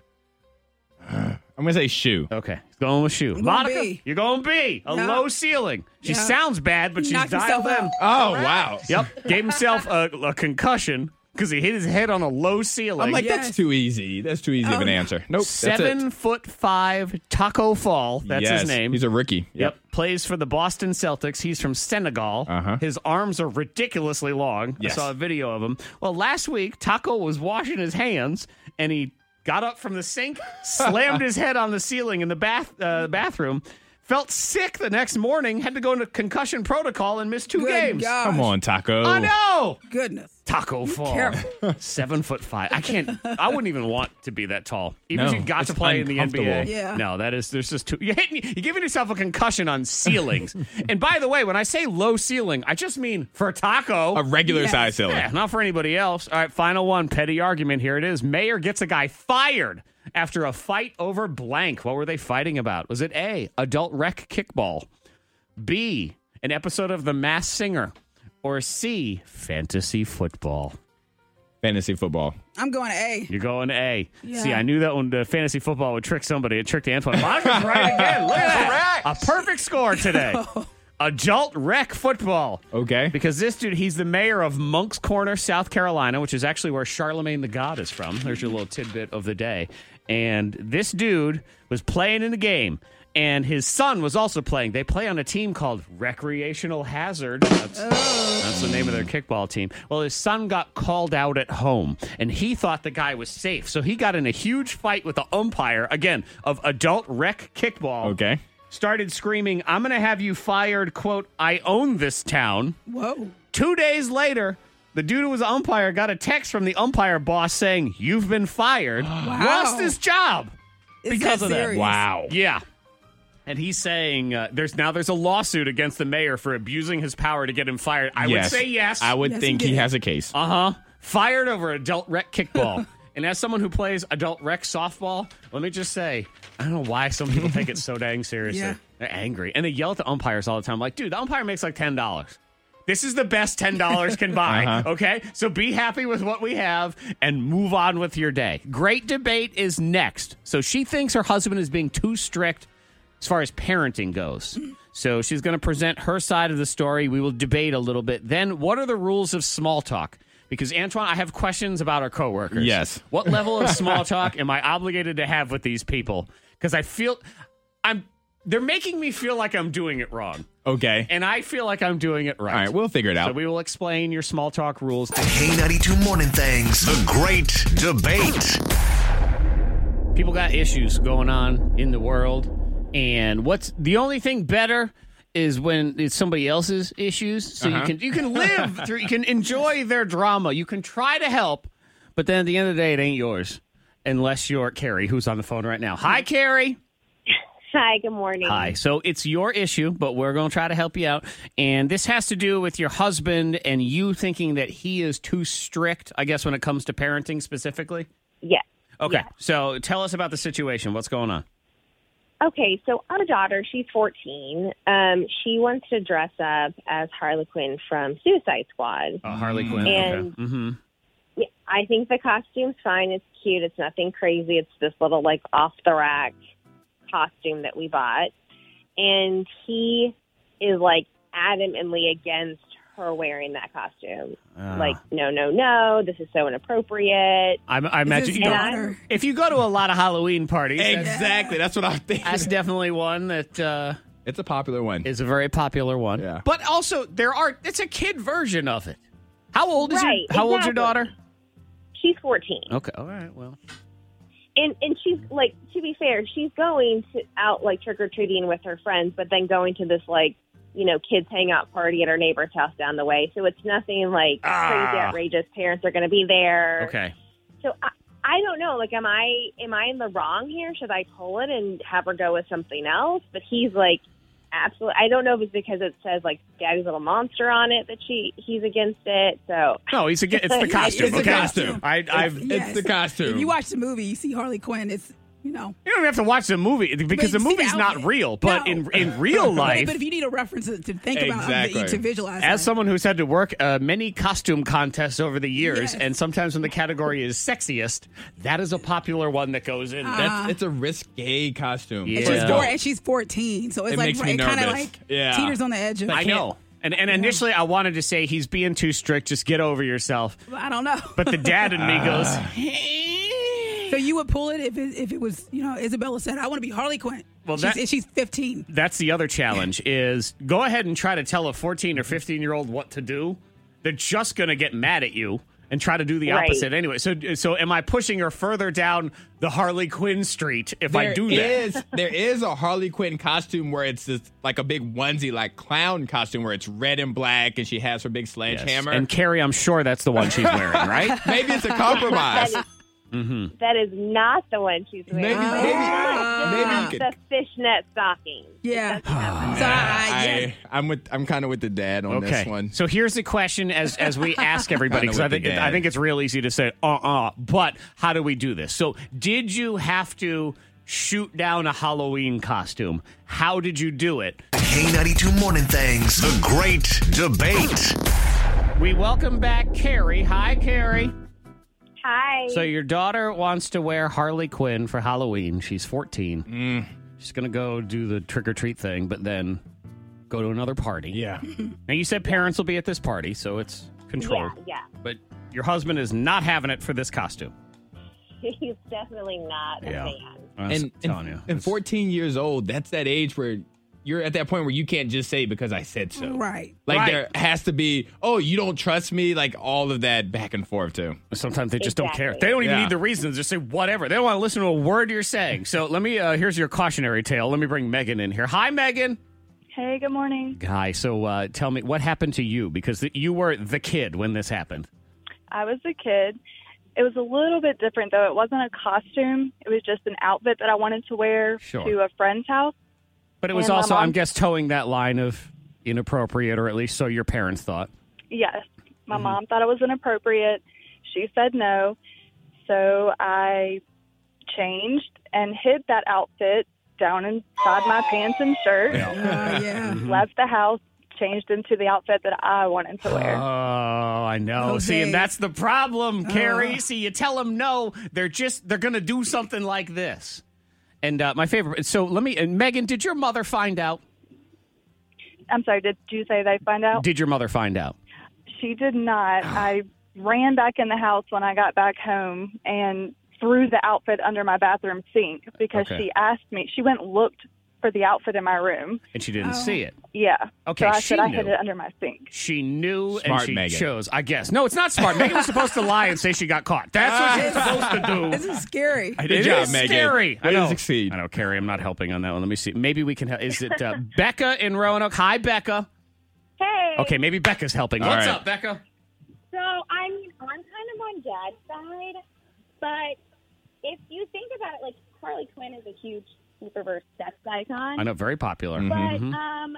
shoe. Okay, he's going with shoe. I'm going Monica, B. you're going B. A Yeah. low ceiling. She Yeah. sounds bad, but she's Knocked dialed himself in. out. Oh, wow. Yep, gave himself a concussion because he hit his head on a low ceiling. I'm like, Yes. that's too easy. That's too easy of an answer. Nope. That's it. 7'5" Taco Fall. That's Yes, his name. He's a rookie. Yep. Plays for the Boston Celtics. He's from Senegal. His arms are ridiculously long. Yes. I saw a video of him. Well, last week, Taco was washing his hands, and he got up from the sink, slammed his head on the ceiling in the bathroom, felt sick the next morning, had to go into concussion protocol and missed 2 Good games. gosh. Come on, Taco. I know. Goodness. Taco Fall. careful. 7'5". I wouldn't even want to be that tall. Even if No, you got it's to play in the uncomfortable. NBA. Yeah. No, there's just too. You're giving yourself a concussion on ceilings. And by the way, when I say low ceiling, I just mean for Taco. A regular size ceiling. Yeah, not for anybody else. All right, final one. Petty argument. Here it is. Mayor gets a guy fired after a fight over blank. What were they fighting about? Was it A, adult rec kickball, B, an episode of The Masked Singer, or C, fantasy football? Fantasy football. I'm going to A. You're going A. Yeah. See, I knew that when the fantasy football would trick somebody. It tricked Antoine. Monica's right again. Look at that. A perfect score today. Adult rec football. Okay. Because this dude, he's the mayor of Moncks Corner, South Carolina, which is actually where Charlemagne the God is from. There's your little tidbit of the day. And this dude was playing in the game, and his son was also playing. They play on a team called Recreational Hazard. That's the name of their kickball team. Well, his son got called out at home, and he thought the guy was safe. So he got in a huge fight with the umpire, again, of adult rec kickball. Okay. Started screaming, "I'm going to have you fired," quote, "I own this town." Whoa. 2 days later, the dude who was the umpire got a text from the umpire boss saying, "You've been fired." Lost his job because of that. serious? Wow. Yeah. And he's saying there's a lawsuit against the mayor for abusing his power to get him fired. I would say yes. I would Yes, think he he did. has a case. Fired over adult rec kickball. And as someone who plays adult rec softball, let me just say, I don't know why some people take it so dang seriously. Yeah. They're angry. And they yell at the umpires all the time. Like, dude, the umpire makes like $10. This is the best $10 can buy, okay? So be happy with what we have and move on with your day. Great debate is next. So she thinks her husband is being too strict as far as parenting goes. So she's going to present her side of the story. We will debate a little bit. Then, what are the rules of small talk? Because, Antoine, I have questions about our coworkers. Yes. What level of small talk am I obligated to have with these people? Because I feel they're making me feel like I'm doing it wrong. Okay. And I feel like I'm doing it right. All right, we'll figure it out. So we will explain your small talk rules. The K92 Morning Things. The Great Debate. People got issues going on in the world. And what's the only thing better is when it's somebody else's issues. So you can live through, you can enjoy their drama. You can try to help, but then at the end of the day, it ain't yours. unless you're Carrie, who's on the phone right now. Hi, Carrie. Hi, good morning. Hi. So it's your issue, but we're going to try to help you out. And this has to do with your husband and you thinking that he is too strict, I guess, when it comes to parenting specifically? Yes. Okay. Yes. So tell us about the situation. What's going on? Okay, so our daughter, she's 14. She wants to dress up as Harley Quinn from Suicide Squad. Harley Quinn. And okay. Mm-hmm. yeah, I think the costume's fine. It's cute. It's nothing crazy. It's this little, like, off-the-rack costume that we bought. And he is, like, adamantly against her wearing that costume. Like, no, this is so inappropriate. I imagine if you go to a lot of Halloween parties. Exactly. That's what I'm thinking. That's definitely one that... it's a popular one. It's a very popular one. Yeah. But also, it's a kid version of it. How old is old's your daughter? She's 14. Okay. All right. Well... And she's, like, to be fair, she's going out, like, trick-or-treating with her friends, but then going to this, like, you know, kids hangout party at our neighbor's house down the way. So it's nothing, like, crazy, outrageous. Parents are going to be there. Okay. So I don't know. Like, am I in the wrong here? Should I pull it and have her go with something else? But he's, like, absolutely. I don't know if it's because it says, like, Daddy's Little Monster on it that he's against it. So no, it's the costume. It's the costume. It's the costume. If you watch the movie, you see Harley Quinn. It's, you know. You don't have to watch the movie because the movie's not real. But in real life. But if you need a reference to think about, to visualize as someone who's had to work many costume contests over the years, and sometimes when the category is sexiest, that is a popular one that goes in. It's a risque costume. Yeah. And she's 14, so it's it like makes me it kind of nervous. like teeters on the edge. I know. And initially, I wanted to say he's being too strict. Just get over yourself. I don't know. But the dad in me goes. So you would pull it if it was, you know, Isabella said, I want to be Harley Quinn. Well, she's 15. That's the other challenge is go ahead and try to tell a 14 or 15-year-old what to do. They're just going to get mad at you and try to do the opposite anyway. So am I pushing her further down the Harley Quinn street if I do that? There is a Harley Quinn costume where it's this, like a big onesie, like clown costume where it's red and black and she has her big sledgehammer. Yes. And Carrie, I'm sure that's the one she's wearing, right? Maybe it's a compromise. That is not the one she's wearing. Maybe the fishnet stockings. Yeah. I'm kind of with the dad on this one. So here's the question as we ask everybody, because I think it's real easy to say, but how do we do this? So did you have to shoot down a Halloween costume? How did you do it? K92 Morning Things, the great debate. We welcome back Carrie. Hi, Carrie. Hi. So your daughter wants to wear Harley Quinn for Halloween. She's 14. She's going to go do the trick-or-treat thing, but then go to another party. Yeah. Now, you said parents will be at this party, so it's controlled. Yeah. But your husband is not having it for this costume. He's definitely not a fan. I'm telling you. And 14 years old, that's that age where you're at that point where you can't just say because I said so. Right. Like there has to be, you don't trust me, like all of that back and forth too. Sometimes they just don't care. They don't even need the reasons. Just say whatever. They don't want to listen to a word you're saying. So let me, here's your cautionary tale. Let me bring Megan in here. Hi, Megan. Hey, good morning. Hi. So tell me, what happened to you? Because you were the kid when this happened. I was the kid. It was a little bit different, though. It wasn't a costume. It was just an outfit that I wanted to wear to a friend's house. But it was also, I guess, towing that line of inappropriate, or at least so your parents thought. Yes. My mom thought it was inappropriate. She said no. So I changed and hid that outfit down inside my pants and shirt. Left the house, changed into the outfit that I wanted to wear. Oh, I know. Okay. See, and that's the problem, Carrie. See, you tell them no, they're going to do something like this. And my favorite, so Megan, did your mother find out? I'm sorry, did you say they find out? Did your mother find out? She did not. I ran back in the house when I got back home and threw the outfit under my bathroom sink because she asked me. She went and looked for the outfit in my room. And she didn't see it? Yeah. Okay, so I said I hid it under my sink. She knew Smart and she Megan. chose, I guess. No, it's not smart. Megan was supposed to lie and say she got caught. That's what she's supposed to do. This is scary. Good job, Megan. Scary. Way to succeed. I know, Carrie, I'm not helping on that one. Let me see. Maybe we can help. Is it Becca in Roanoke? Hi, Becca. Hey. Okay, maybe Becca's helping. All What's right. up, Becca? So I'm kind of on Dad's side, but if you think about it, like Harley Quinn is a huge Superverse sex icon. I know, very popular. But in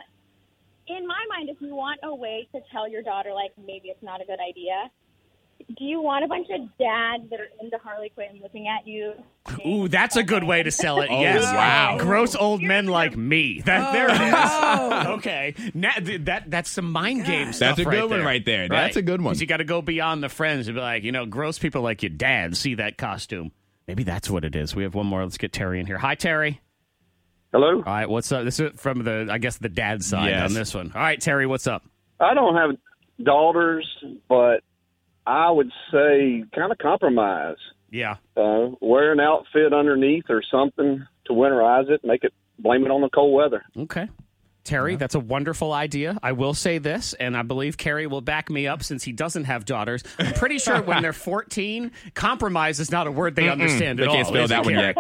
my mind, if you want a way to tell your daughter, like, maybe it's not a good idea, do you want a bunch of dads that are into Harley Quinn looking at you? Ooh, that's a good way to sell it. Oh, Yes. wow. Gross old men like me. There it is. Okay. Now, that's some mind game stuff. That's a good one right there. That's a good one. 'Cause you got to go beyond the friends and be like, gross people like your dad see that costume. Maybe that's what it is. We have one more. Let's get Terry in here. Hi, Terry. Hello. All right, what's up? This is from the dad side on this one. All right, Terry, what's up? I don't have daughters, but I would say kind of compromise. Yeah. Wear an outfit underneath or something to winterize it. Blame it on the cold weather. Okay. Terry, that's a wonderful idea. I will say this, and I believe Carrie will back me up since he doesn't have daughters. I'm pretty sure when they're 14, compromise is not a word they understand at all. They can't spell that one yet.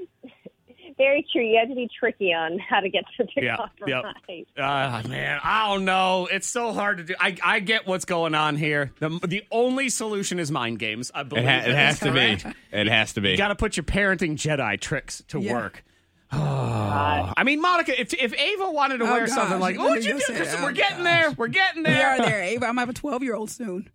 Very true. You have to be tricky on how to get to the compromise. Man, I don't know. It's so hard to do. I get what's going on here. The only solution is mind games, I believe. It has to be. It has to be. You got to put your parenting Jedi tricks to work. I mean, Monica, if Ava wanted to wear something like, what would you do? We're getting there. We're getting there. We are there, Ava. I'm going to have a 12-year-old soon.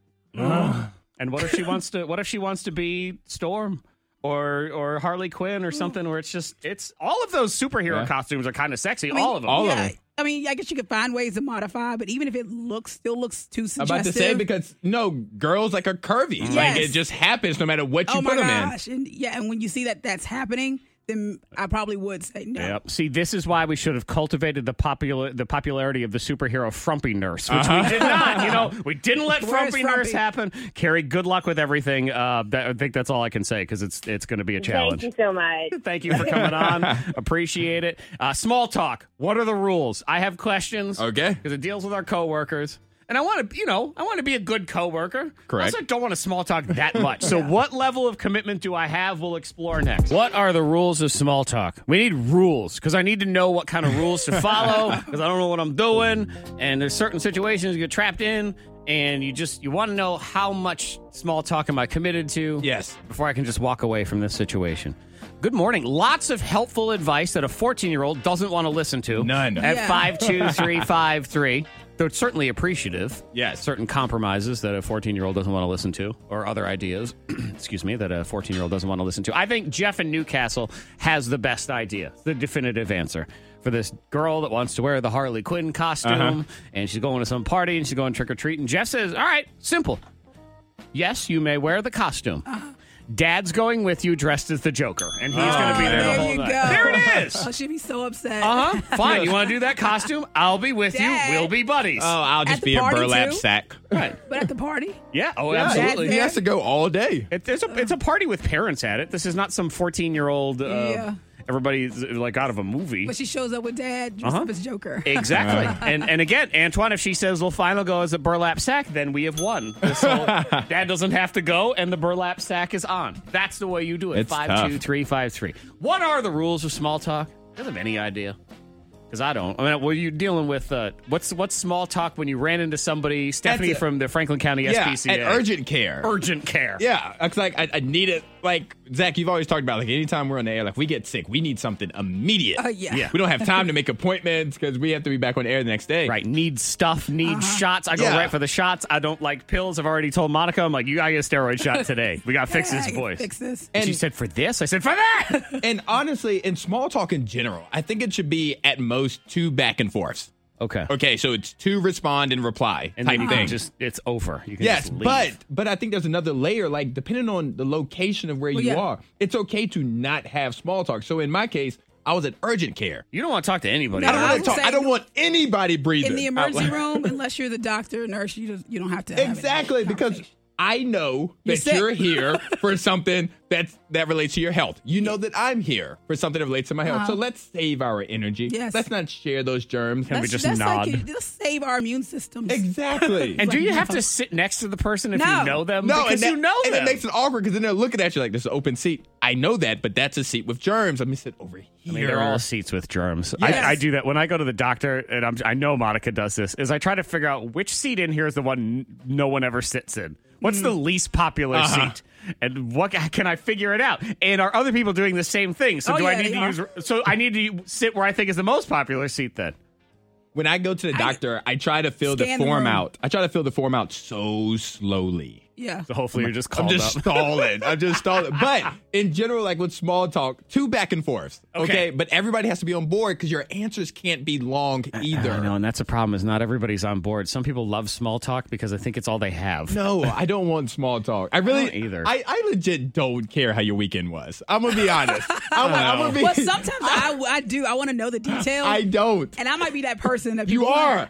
And what if she wants to? What if she wants to be Storm? Or Harley Quinn or something where it's all of those superhero costumes are kind of sexy. All of them. All of them. I mean, I guess you could find ways to modify, but even if it still looks too suggestive. I'm about to say, because girls are curvy. Yes. Like it just happens no matter what you put them in. And when you see that's happening, then I probably would say no. Yep. See, this is why we should have cultivated the popularity of the superhero Frumpy Nurse, which we did not. We didn't let Frumpy Nurse happen. Carrie, good luck with everything. I think that's all I can say because it's going to be a challenge. Thank you so much. Thank you for coming on. Appreciate it. Small talk. What are the rules? I have questions. Okay. Because it deals with our coworkers. And I want to be a good coworker. Correct. I also don't want to small talk that much. So what level of commitment do I have? We'll explore next. What are the rules of small talk? We need rules because I need to know what kind of rules to follow because I don't know what I'm doing. And there's certain situations you get trapped in and you want to know how much small talk am I committed to? Yes. Before I can just walk away from this situation. Good morning. Lots of helpful advice that a 14-year-old doesn't want to listen to. None. At 52353. They're certainly appreciative. Yes. Certain compromises that a 14-year-old doesn't want to listen to, or other ideas, that a 14-year-old doesn't want to listen to. I think Jeff in Newcastle has the best idea, the definitive answer for this girl that wants to wear the Harley Quinn costume, and she's going to some party, and she's going trick-or-treating. Jeff says, all right, simple. Yes, you may wear the costume. Dad's going with you dressed as the Joker, and he's going to be there the whole night. Go. There it is. Oh, she'd be so upset. Fine. You want to do that costume? I'll be with Dad. you. We'll be buddies. Oh, I'll just be a burlap sack. Right. But at the party? Yeah. Oh, absolutely. He has to go all day. It's a party with parents at it. This is not some 14-year-old. Everybody's like out of a movie. But she shows up with Dad dressed up as Joker. Exactly. And again, Antoine, if she says, well, fine, I'll go as a burlap sack, then we have won. So Dad doesn't have to go, and the burlap sack is on. That's the way you do it. It's 52353. What are the rules of small talk? I don't have any idea. Because I don't. I mean, were you dealing with what's small talk when you ran into somebody, Stephanie from the Franklin County SPCA? At urgent care. Urgent care. Yeah, it's like I need it. Like Zach, you've always talked about anytime we're on the air, we get sick, we need something immediate. Yeah. We don't have time to make appointments because we have to be back on the air the next day. Right. Need stuff. Need shots. I go right for the shots. I don't like pills. I've already told Monica. I'm like, you gotta get a steroid shot today. We gotta fix this voice. Fix this. And she said for this. I said for that. And honestly, in small talk in general, I think it should be at most 2 back and forths. Okay, so it's 2 respond and reply and type then you thing. can it's over. You can just leave. but I think there's another layer. Like depending on the location of where you are, it's okay to not have small talk. So in my case, I was at urgent care. You don't want to talk to anybody. I don't want to talk. I don't want anybody breathing in the emergency room unless you're the doctor or nurse. You don't have to. Exactly, because I know that you're here for something that relates to your health. You know that I'm here for something that relates to my health. So let's save our energy. Yes. Let's not share those germs. Can we just nod? Let's save our immune systems. Exactly. And do you have to sit next to the person if you know them? No, because you know them. And it makes it awkward because then they're looking at you like this is an open seat. I know that, but that's a seat with germs. Let me sit over here. I mean, they're all seats with germs. Yes. I do that when I go to the doctor, and I know Monica does this, is I try to figure out which seat in here is the one no one ever sits in. What's the least popular seat? And what can I figure it out? And are other people doing the same thing? So I need to use? So I need to sit where I think is the most popular seat then. When I go to the doctor, I try to fill the form out. I try to fill the form out so slowly. Yeah. So hopefully you're just called I'm just up. stalling. I'm just stalling. But in general, like with small talk, 2 back and forths. Okay. But everybody has to be on board because your answers can't be long either. I know, and that's a problem is not everybody's on board. Some people love small talk because I think it's all they have. No, I don't want small talk. I really don't either. I legit don't care how your weekend was. I'm gonna be honest. I'm gonna be. Well, sometimes I do. I want to know the details. I don't. And I might be that person that You people are.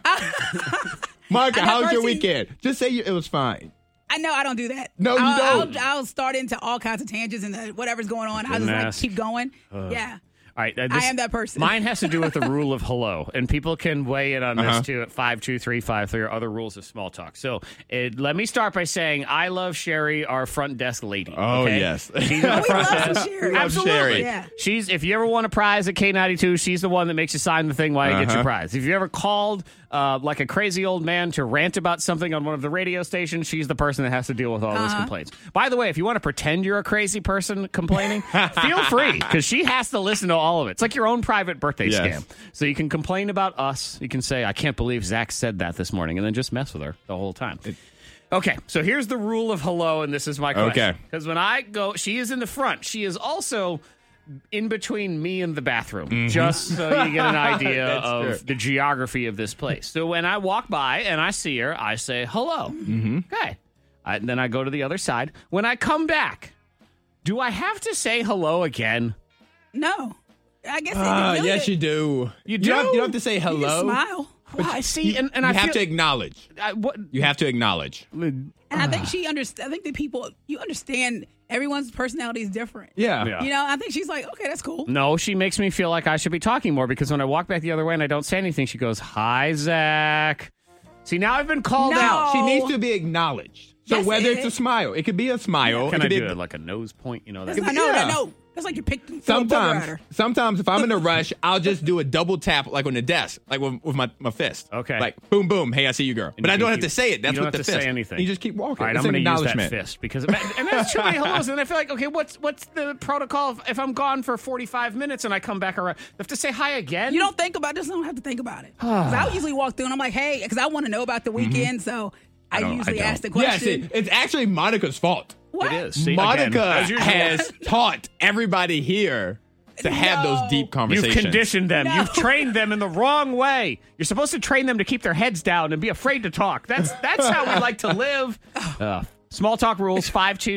Monica, I'm that how's your person- weekend? Just say it was fine. I know I don't do that. No, you don't. I'll start into all kinds of tangents and whatever's going on. I'll just Goodness. keep going. Yeah. All right, I am that person. Mine has to do with the rule of hello, and people can weigh in on this too at 52353 or other rules of small talk. So let me start by saying I love Sherry, our front desk lady. Oh, okay? yes. She's at the front love desk. Sherry. Absolutely. Sherry. Yeah. She's if you ever won a prize at K92, she's the one that makes you sign the thing while you get your prize. If you ever called like a crazy old man to rant about something on one of the radio stations, she's the person that has to deal with all those complaints. By the way, if you want to pretend you're a crazy person complaining, feel free because she has to listen to all of it. It's like your own private birthday scam. So you can complain about us. You can say, I can't believe Zach said that this morning, and then just mess with her the whole time. Okay, so here's the rule of hello, and this is my question. Okay. Because when I go, she is in the front. She is also in between me and the bathroom, just so you get an idea of the geography of this place. So when I walk by and I see her, I say hello. Okay. And then I go to the other side. When I come back, do I have to say hello again? No. I guess Yes, you do. You do? You don't have to say hello. You can smile. Well, I see, and You I have feel, to acknowledge. You have to acknowledge. And I think she understands. I think the people, you understand everyone's personality is different. Yeah. You know, I think she's like, okay, that's cool. No, she makes me feel like I should be talking more because when I walk back the other way and I don't say anything, she goes, "Hi, Zach." See, now I've been called out. She needs to be acknowledged. So Yes, whether it's a smile, it could be a smile. Can it I could be do it like a nose point? You know that. I know. That's like you're picking. Sometimes if I'm in a rush, I'll just do a double tap like on the desk, like with my fist. Okay. Like boom, boom. Hey, I see you, girl. And But I you don't have keep- to say it. That's you don't with the have to fist. say anything. You just keep walking. All right, It's I'm going to use that acknowledgement. fist because and that's too many hellos, and I feel like okay, what's the protocol if I'm gone for 45 minutes and I come back around? I have to say hi again. You don't think about it. Just don't have to think about it. 'Cause I usually walk through and I'm like, hey, because I want to know about the weekend, so I usually ask the Yes, question. it's actually Monica's fault. What? It is. See, Monica again, as usual. has taught everybody here to have those deep conversations. You've conditioned them. No. You've trained them in the wrong way. You're supposed to train them to keep their heads down and be afraid to talk. That's how we like to live. Small talk rules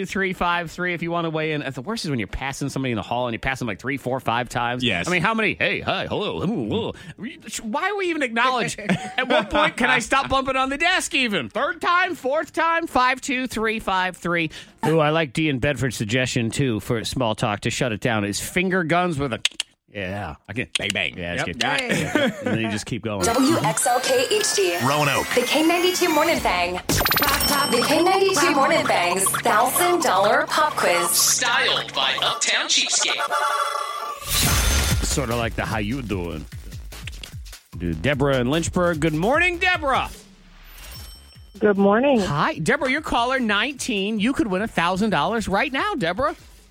52353 if you want to weigh in. The worst is when you're passing somebody in the hall and you pass them like 3, 4, 5 times. Yes. I mean, how many? Hey, hi, hello. Why are we even acknowledged? At what point can I stop bumping on the desk even? 3rd time, 4th time, 52353. Ooh, I like Dee and Bedford's suggestion too for small talk to shut it down is finger guns with a yeah. I can bang bang. Yeah, Yep. got it. And then you just keep going. WXLK HD. Roanoke. The K92 Morning Thang. The K92 Morning Thang's $1,000 pop quiz. Styled by Uptown Cheapskate. Sort of like the how you doing. Do Deborah in Lynchburg. Good morning, Deborah. Good morning. Hi, Deborah. You're caller 19. You could win $1,000 right now, Deborah.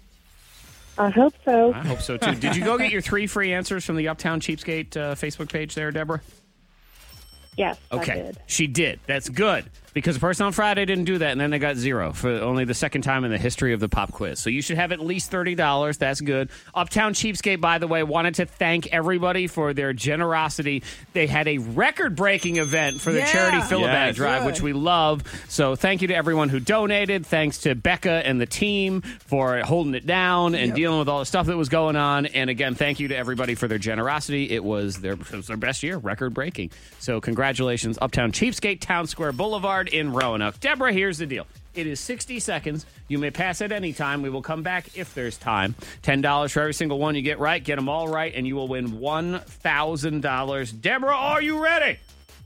I hope so. I hope so too. Did you go get your 3 free answers from the Uptown Cheapskate Facebook page there, Deborah? Yes, Okay, I did. she did. That's good because the person on Friday didn't do that, and then they got 0 for only the second time in the history of the pop quiz. So you should have at least $30. That's good. Uptown Cheapskate, by the way, wanted to thank everybody for their generosity. They had a record-breaking event for the charity Fill-A-Bag Drive, which we love. So thank you to everyone who donated. Thanks to Becca and the team for holding it down and dealing with all the stuff that was going on. And again, thank you to everybody for their generosity. It was their best year, record-breaking. So congratulations, Uptown Cheapskate, Town Square Boulevard in Roanoke. Deborah, here's the deal. It is 60 seconds. You may pass at any time. We will come back if there's time. $10 for every single one you get right. Get them all right, and you will win $1,000. Deborah, are you ready?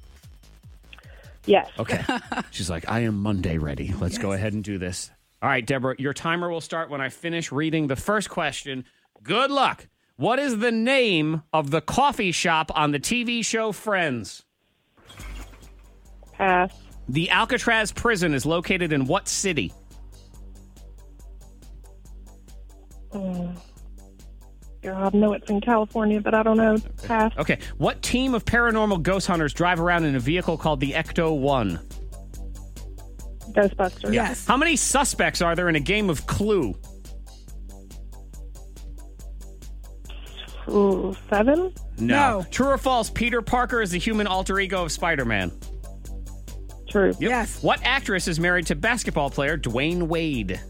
Yes. Okay. She's like, I am Monday ready. Let's go ahead and do this. All right, Deborah, your timer will start when I finish reading the first question. Good luck. What is the name of the coffee shop on the TV show Friends? Pass. The Alcatraz prison is located in what city? God, no, it's in California, but I don't know. Pass. Okay. What team of paranormal ghost hunters drive around in a vehicle called the Ecto-1? Ghostbusters. Yes. How many suspects are there in a game of Clue? Ooh, 7? No. True or false, Peter Parker is the human alter ego of Spider-Man? True. Yep. Yes. What actress is married to basketball player Dwayne Wade?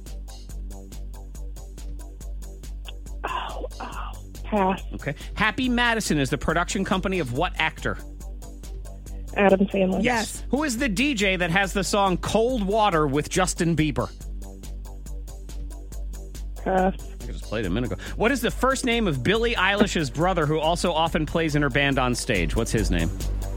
Pass. Okay. Happy Madison is the production company of what actor? Adam Sandler. Yes. Who is the DJ that has the song Cold Water with Justin Bieber? Pass. I just played it a minute ago. What is the first name of Billie Eilish's brother who also often plays in her band on stage? What's his name?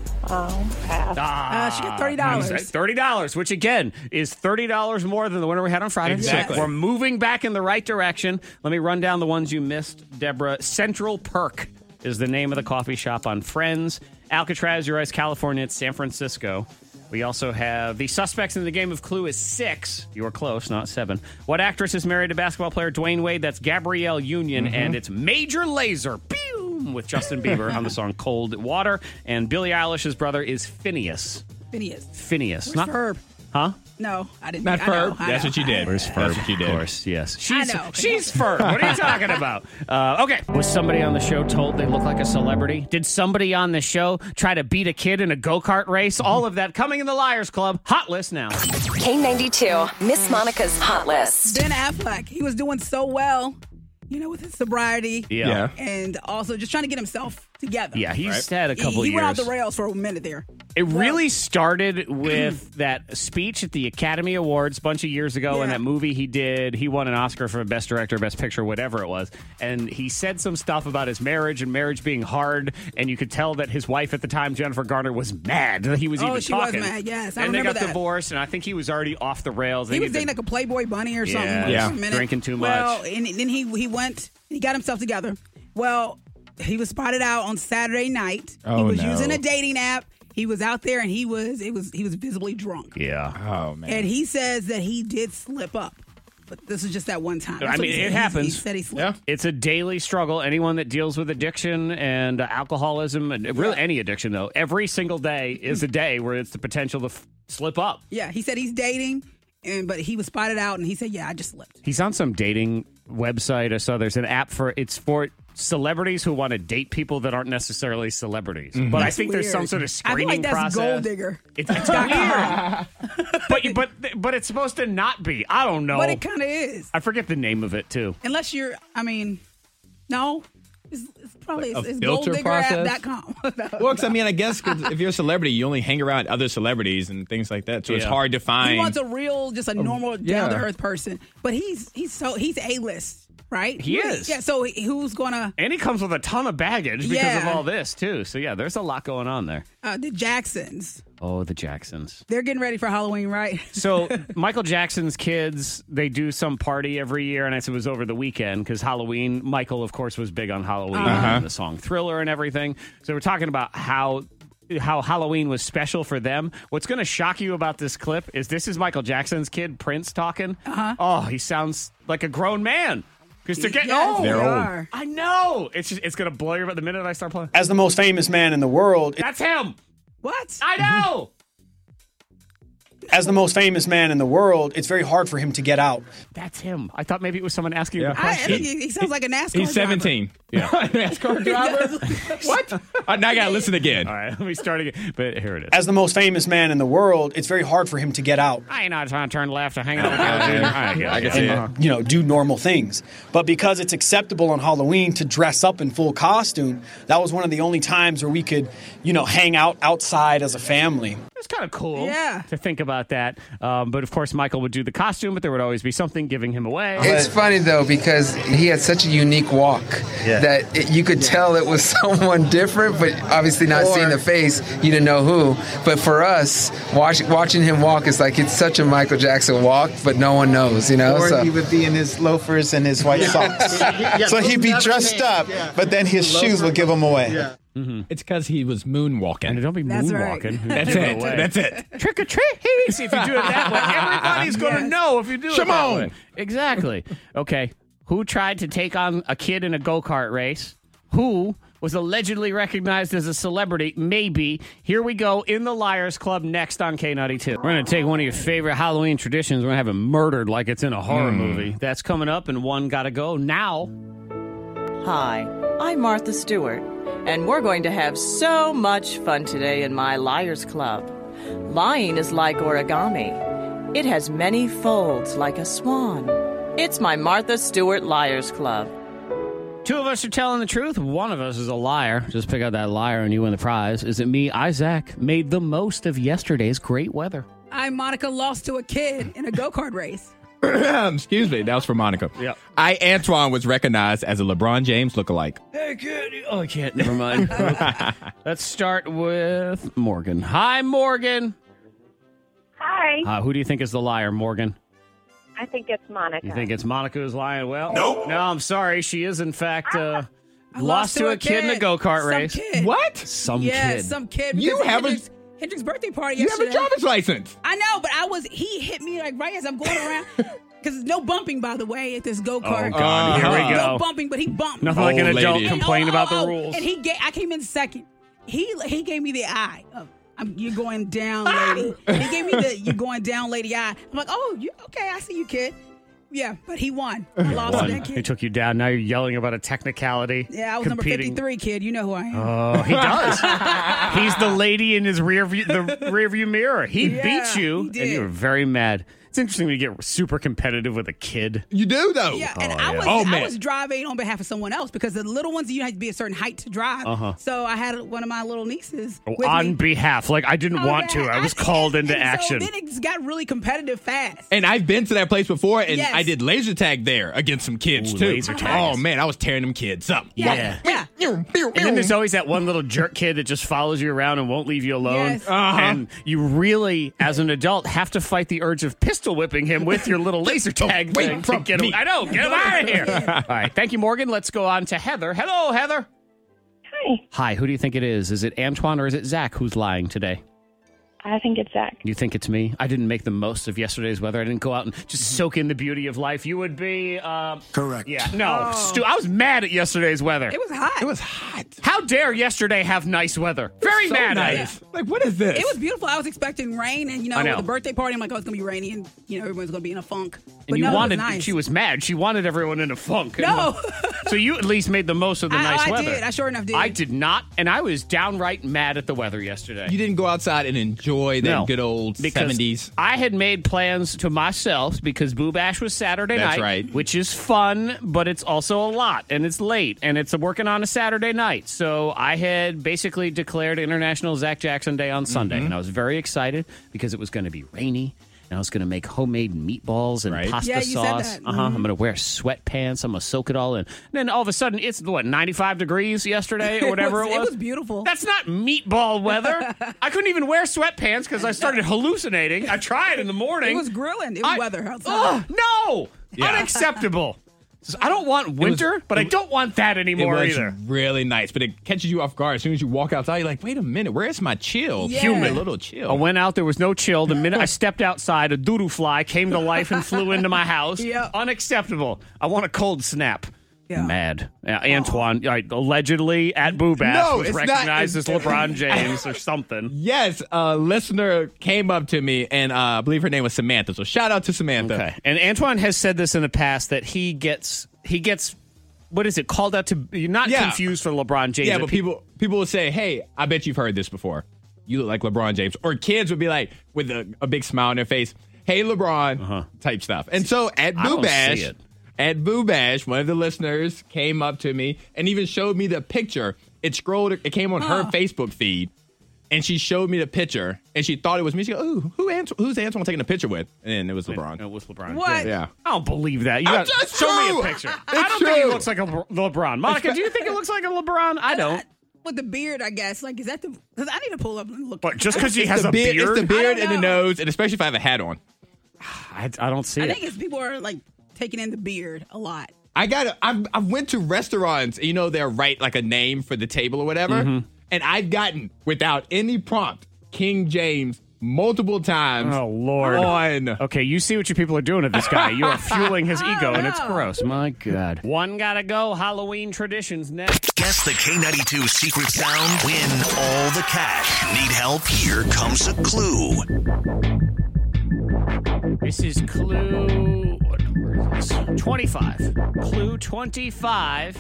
Pass. She got $30. $30, which again is $30 more than the winner we had on Friday. Exactly. So we're moving back in the right direction. Let me run down the ones you missed, Deborah. Central Perk is the name of the coffee shop on Friends. Alcatraz, you're right, California. It's San Francisco. We also have the suspects in the game of Clue is 6. You were close, not 7. What actress is married to basketball player Dwayne Wade? That's Gabrielle Union, and it's Major Lazer. Pew! With Justin Bieber on the song Cold Water. And Billie Eilish's brother is Phineas. Phineas. Where's Not Ferb? Huh? No, I didn't. Not I know, Ferb. I That's know, what you did. Where's Ferb? That's what you did. Of course, yes. I know. She's Ferb. What are you talking about? Okay. Was somebody on the show told they look like a celebrity? Did somebody on the show try to beat a kid in a go-kart race? All of that coming in the Liars Club. Hot list now. K92, Miss Monica's Hot List. Ben Affleck, he was doing so well, with his sobriety. Yeah. And also just trying to get himself together. Yeah, he's had a couple He years. went off the rails for a minute there. It really started with that speech at the Academy Awards a bunch of years ago and that movie he did. He won an Oscar for Best Director, Best Picture, whatever it was. And he said some stuff about his marriage and marriage being hard. And you could tell that his wife at the time, Jennifer Garner, was mad that he was even she talking. was mad, yes. I and they remember got that. divorced, and I think he was already off the rails. He was dating like a Playboy bunny or something. Yeah, for a minute. drinking too much. Well, and then he went, he got himself together. Well, he was spotted out on Saturday night. He was using a dating app. He was out there and he was visibly drunk. Yeah. Oh, man. And he says that he did slip up. But this is just that one time. That's I what mean, he said. it happens. He said he slipped. It's a daily struggle. Anyone that deals with addiction and alcoholism, and really any addiction, though, every single day is a day where it's the potential to slip up. Yeah, he said he's dating, but he was spotted out, and he said, I just slipped. He's on some dating website. I saw there's an app for celebrities who want to date people that aren't necessarily celebrities. Mm-hmm. But That's I think weird. there's some sort of screening I feel like that's process. Gold Digger. It's weird. but it's supposed to not be. I don't know. But it kind of is. I forget the name of it, too. Unless you're, no. It's probably it's filter golddiggerapp.com. Well, because I guess 'cause if you're a celebrity, you only hang around other celebrities and things like that. So it's hard to find. He wants just a normal, down to earth person. But he's A-list, right? He is. Yeah. So who's gonna? And he comes with a ton of baggage because of all this too. So yeah, there's a lot going on there. The Jacksons. Oh, the Jacksons. They're getting ready for Halloween, right? So Michael Jackson's kids, they do some party every year, and it was over the weekend because Halloween. Michael, of course, was big on Halloween and the song Thriller and everything. So we're talking about how Halloween was special for them. What's going to shock you about this clip is this is Michael Jackson's kid, Prince, talking. Oh, he sounds like a grown man. Because they're getting old. They're old. I know. It's going to blow you about the minute I start playing. As the most famous man in the world. That's him. What? I know. As the most famous man in the world, it's very hard for him to get out. That's him. I thought maybe it was someone asking him a I question. think he sounds like a NASCAR He's 17. Yeah. NASCAR driver? What? Now I got to listen again. All right, let me start again. But here it is. As the most famous man in the world, it's very hard for him to get out. I ain't not trying to turn left or hang out with I can see it. Do normal things. But because it's acceptable on Halloween to dress up in full costume, that was one of the only times where we could, hang out outside as a family. It's kind of cool Yeah. to think about that. But of course, Michael would do the costume, but there would always be something giving him away. It's funny, though, because he had such a unique walk that you could tell it was someone different, but obviously not seeing the face, you didn't know who. But for us, watching him walk is like it's such a Michael Jackson walk, but no one knows, Or he would be in his loafers and his white socks. So he'd be dressed up, but then his shoes would give him away. It's because he was moonwalking. And don't be That's right. moonwalking. That's it. That's it. Trick or treat. See, if you do it that way, everybody's going to know if you do it that Shimon. way. Exactly. Okay. Who tried to take on a kid in a go-kart race? Who was allegedly recognized as a celebrity? Maybe. Here we go in the Liars Club next on K92. We're going to take one of your favorite Halloween traditions. We're going to have it murdered like it's in a horror movie. That's coming up, and one got to go now. Hi, I'm Martha Stewart, and we're going to have so much fun today in my Liars Club. Lying is like origami. It has many folds like a swan. It's my Martha Stewart Liars Club. Two of us are telling the truth. One of us is a liar. Just pick out that liar and you win the prize. Is it me, Isaac, made the most of yesterday's great weather? Monica lost to a kid in a go-kart race. Excuse me. That was for Monica. Yep. Antoine was recognized as a LeBron James lookalike. Hey, kid. Oh, I can't. Never mind. Let's start with Morgan. Hi, Morgan. Hi. Who do you think is the liar, Morgan? I think it's Monica. You think it's Monica who's lying? Well, Nope. No, I'm sorry. She is, in fact, lost to a kid in a go-kart race. Kid. What? Some Yeah, kid. some kid. You because have Hendrick's, Hendrick's birthday party You have yesterday. a driver's license. I know, but he hit me like right as I'm going around. Because there's no bumping, by the way, at this go-kart. Oh, God. Here we go. No bumping, but he bumped. Nothing like an Old adult lady. complain about the rules. And I came in second. He gave me the eye. You're going down, lady. He gave me the you're going down, lady eye. I'm like, oh, you okay? I see you, kid. Yeah, but he won. I lost to that He kid. took you down. Now you're yelling about a technicality. Yeah, I was competing. number 53, kid. You know who I am. Oh, he does. He's the lady in his rear view mirror. He beat you, he did. and you were very mad. It's interesting when you get super competitive with a kid. You do, though. Yeah, and Oh, I was driving on behalf of someone else because the little ones, you have to be a certain height to drive. Uh-huh. So I had one of my little nieces with On me. behalf. Like, I didn't want to. I was called into action. So then it got really competitive fast. And I've been to that place before, and Yes. I did laser tag there against some kids, Ooh, too. laser tag. Oh, man, I was tearing them kids up. Yeah. And then there's always that one little jerk kid that just follows you around and won't leave you alone. Yes. And you really, as an adult, have to fight the urge of pistol whipping him with your little laser tag Wait thing to from get me. him. I know, get him out of here. All right, thank you, Morgan. Let's go on to Heather. Hello, Heather. Hi, who do you think it is? Is it Antoine or is it Zach who's lying today? I think it's Zach. You think it's me? I didn't make the most of yesterday's weather. I didn't go out and just soak in the beauty of life. You would be... Correct. Yeah, no. Stu, I was mad at yesterday's weather. It was hot. It was hot. How dare yesterday have nice weather? Very So mad at nice. it. Like, what is this? It was beautiful. I was expecting rain, and I know. with the birthday party, I'm like, oh, it's gonna be rainy, and everyone's gonna be in a funk. And But you no, it was wanted, nice. she was mad. She wanted everyone in a funk. No. So you at least made the most of the nice I weather. did. I sure enough did. I did not, and I was downright mad at the weather yesterday. You didn't go outside and enjoy that No. good old Because 70s. I had made plans to myself because Boo Bash was Saturday That's night. right. Which is fun, but it's also a lot, and it's late, and it's working on a Saturday night. So I had basically declared International Zach Jackson Day on Sunday, Mm-hmm. and I was very excited because it was going to be rainy. And I was going to make homemade meatballs and pasta Yeah, you said sauce. that. I'm going to wear sweatpants. I'm going to soak it all in. And then all of a sudden, it's, 95 degrees yesterday or whatever it was? It was beautiful. That's not meatball weather. I couldn't even wear sweatpants because I started hallucinating. I tried in the morning. It was grilling. It was weather outside. No! Yeah. Unacceptable. I don't want winter, but I don't want that anymore it was either. really nice, but it catches you off guard. As soon as you walk outside, you're like, wait a minute, where's my chill? Yeah. Humid. A little chill. I went out, there was no chill. The minute I stepped outside, a doodoo fly came to life and flew into my house. Yep. Unacceptable. I want a cold snap. Yeah. Mad. Antoine, allegedly at Boo Bash, No, was it's not- recognized as LeBron James or something. Yes, a listener came up to me, and I believe her name was Samantha. So shout out to Samantha. Okay. And Antoine has said this in the past that he gets what is it called out to? You're not Yeah. confused for LeBron James. Yeah, but people will say, hey, I bet you've heard this before. You look like LeBron James. Or kids would be like, with a big smile on their face, hey, LeBron, type stuff. And so at I Boo don't Bash, see it. one of the listeners came up to me and even showed me the picture. It came on her Facebook feed. And she showed me the picture, and she thought it was me. She goes, ooh, who's Antoine taking a picture with? And it was LeBron. It was LeBron. What? Yeah. I don't believe that. That's show me true. a picture. I It's don't think he true. looks like a LeBron. Monica, do you think it looks like a LeBron? I don't. With the beard, I guess. Like, is that the? Because I need to pull up and look. But just because he has a It's beard, the beard I and the don't know. nose, and especially if I have a hat on. I don't see I it. think it's people are like taking in the beard a lot. I went to restaurants, they'll write like a name for the table or whatever. Mm-hmm. And I've gotten, without any prompt, King James multiple times. Oh, Lord. Okay, you see what you people are doing to this guy. You are fueling his ego, and it's gross. My God. One gotta go. Halloween traditions next. Guess the K92 secret sound. Win all the cash. Need help? Here comes a clue. This is clue. What number is this? 25. Clue 25.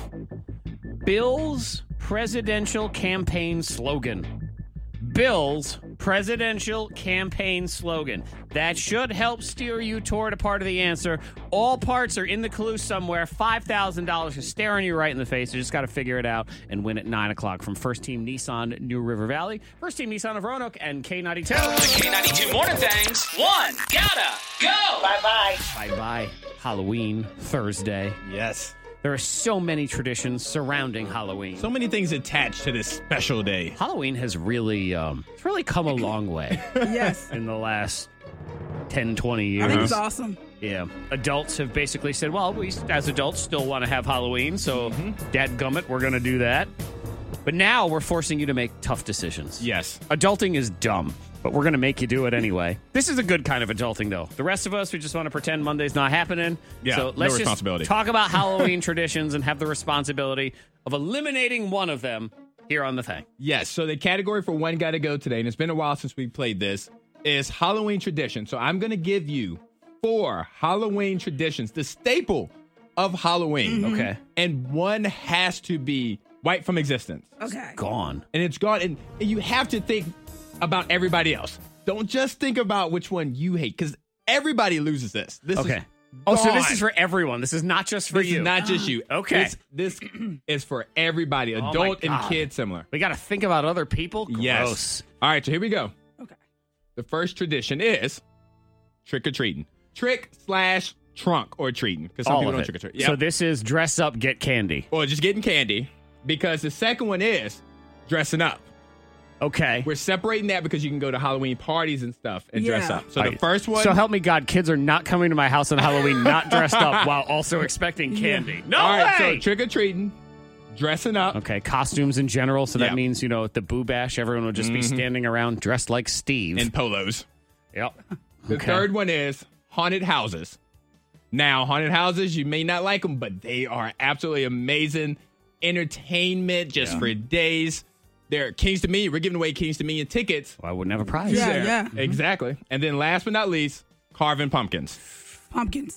Bill's presidential campaign slogan. Bill's presidential campaign slogan. That should help steer you toward a part of the answer. All parts are in the clue somewhere. $5,000 is staring you right in the face. You just got to figure it out and win at 9 o'clock from First Team Nissan New River Valley, First Team Nissan of Roanoke, and K92. The K92 Morning Thangs. One, gotta go. Bye-bye. Bye-bye. Halloween, Thursday. Yes. There are so many traditions surrounding Halloween. So many things attached to this special day. Halloween has really, it's really come a long way. Yes. In the last 10, 20 years. I think it's awesome. Yeah. Adults have basically said, well, we as adults still want to have Halloween, so dadgummit, we're going to do that. But now we're forcing you to make tough decisions. Yes. Adulting is dumb, but we're going to make you do it anyway. This is a good kind of adulting, though. The rest of us, we just want to pretend Monday's not happening. Yeah, so let's no responsibility. just talk about Halloween traditions and have the responsibility of eliminating one of them here on the thing. Yes, so the category for One Gotta Go today, and it's been a while since we played this, is Halloween tradition. So I'm going to give you 4 Halloween traditions, the staple of Halloween. Okay. And one has to be wiped from existence. Okay. Gone. And it's gone. And you have to think about everybody else. Don't just think about which one you hate, because everybody loses this. This Okay. is Oh, so this gone. is for everyone. This is not just for This you. is not just you. Okay. This is for everybody, my adult and God. kid similar. We got to think about other people? Gross. Yes. All right, so here we go. Okay. The first tradition is trick-or-treating. Trick/trunk or treating, because some All people of don't it. trick-or-treat. Yep. So this is dress up, get candy. Or just getting candy, because the second one is dressing up. Okay. We're separating that because you can go to Halloween parties and stuff and dress Yeah. up. So the first one... So help me God, kids are not coming to my house on Halloween not dressed up while also expecting candy. No All right, way! so trick-or-treating, dressing up. Okay, costumes in general. So that Yep. means, at the Boo Bash, everyone will just be standing around dressed like Steve. And polos. Yep. The Okay. third one is haunted houses. Now, haunted houses, you may not like them, but they are absolutely amazing entertainment just for days. They're Kings Dominion. We're giving away Kings Dominion tickets. Well, I wouldn't have a prize. Yeah, yeah. Exactly. And then last but not least, carving pumpkins. Pumpkins.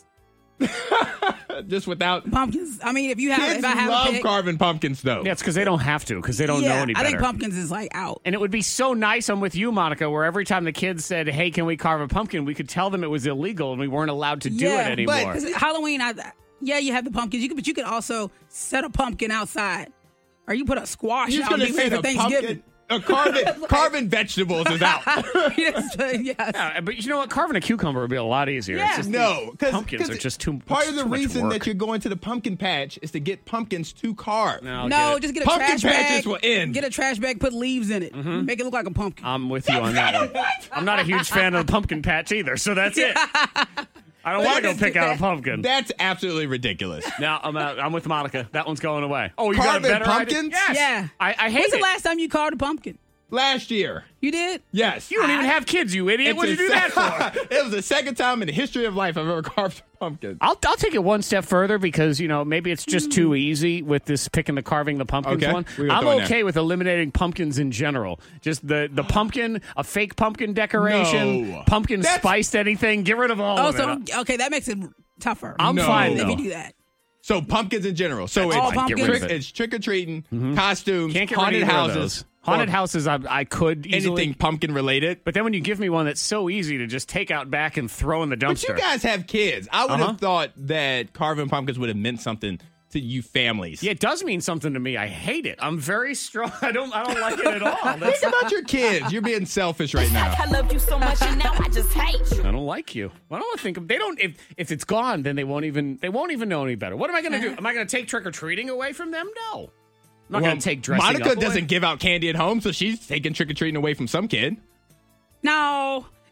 Just without... Pumpkins. I mean, if I have love a pick, carving pumpkins, though. Yeah, it's because they don't have to, because they don't know any better. I think pumpkins is like out. And it would be so nice, I'm with you, Monica, where every time the kids said, hey, can we carve a pumpkin, we could tell them it was illegal and we weren't allowed to do it anymore. But 'cause Halloween, you have the pumpkins, but you can also set a pumpkin outside. Or you put a squash You're out going to say for the Thanksgiving. carving vegetables is out. yes. Yeah, but you know what? Carving a cucumber would be a lot easier. Yeah. It's just No, because pumpkins are just too part of the too much reason work. that you're going to the pumpkin patch is to get pumpkins to carve. No, just get a pumpkin trash bag. patches will end. Get a trash bag, put leaves in it. Make it look like a pumpkin. I'm with you on that one. I'm not a huge fan of the pumpkin patch either, so that's it. I don't want to go pick out a pumpkin. That's absolutely ridiculous. Now, I'm with Monica. That one's going away. Oh, you got a Carving better pumpkins? idea? Yes. Yeah. I hate When's it. the last time you carved a pumpkin? Last year. You did? Yes. You don't even have kids, you idiot. What did you do that for? It was the second time in the history of life I've ever carved a pumpkin. I'll take it one step further because, maybe it's just too easy with this picking the carving the pumpkins Okay. one. We were I'm going okay with eliminating pumpkins in general. Just the pumpkin, a fake pumpkin decoration, No. pumpkin spiced anything. Get rid of all of it. Okay, that makes it tougher. I'm fine, if though. you do that. So pumpkins in general. So All it's pumpkins? it's trick-or-treating, costumes, Can't get haunted rid of either of houses. those. Haunted houses, I could easily. Anything pumpkin related. But then when you give me one that's so easy to just take out back and throw in the But dumpster. you guys have kids. I would have thought that carving pumpkins would have meant something to you families. Yeah, it does mean something to me. I hate it. I'm very strong. I don't like it at all. Think about your kids. You're being selfish right now. I love you so much and now I just hate you. I don't like you. I don't think they don't. If it's gone, then they won't even know any better. What am I going to do? Am I going to take trick or treating away from them? No, I'm not going to take dressing Monica up away. doesn't give out candy at home, so she's taking trick or treating away from some kid. No,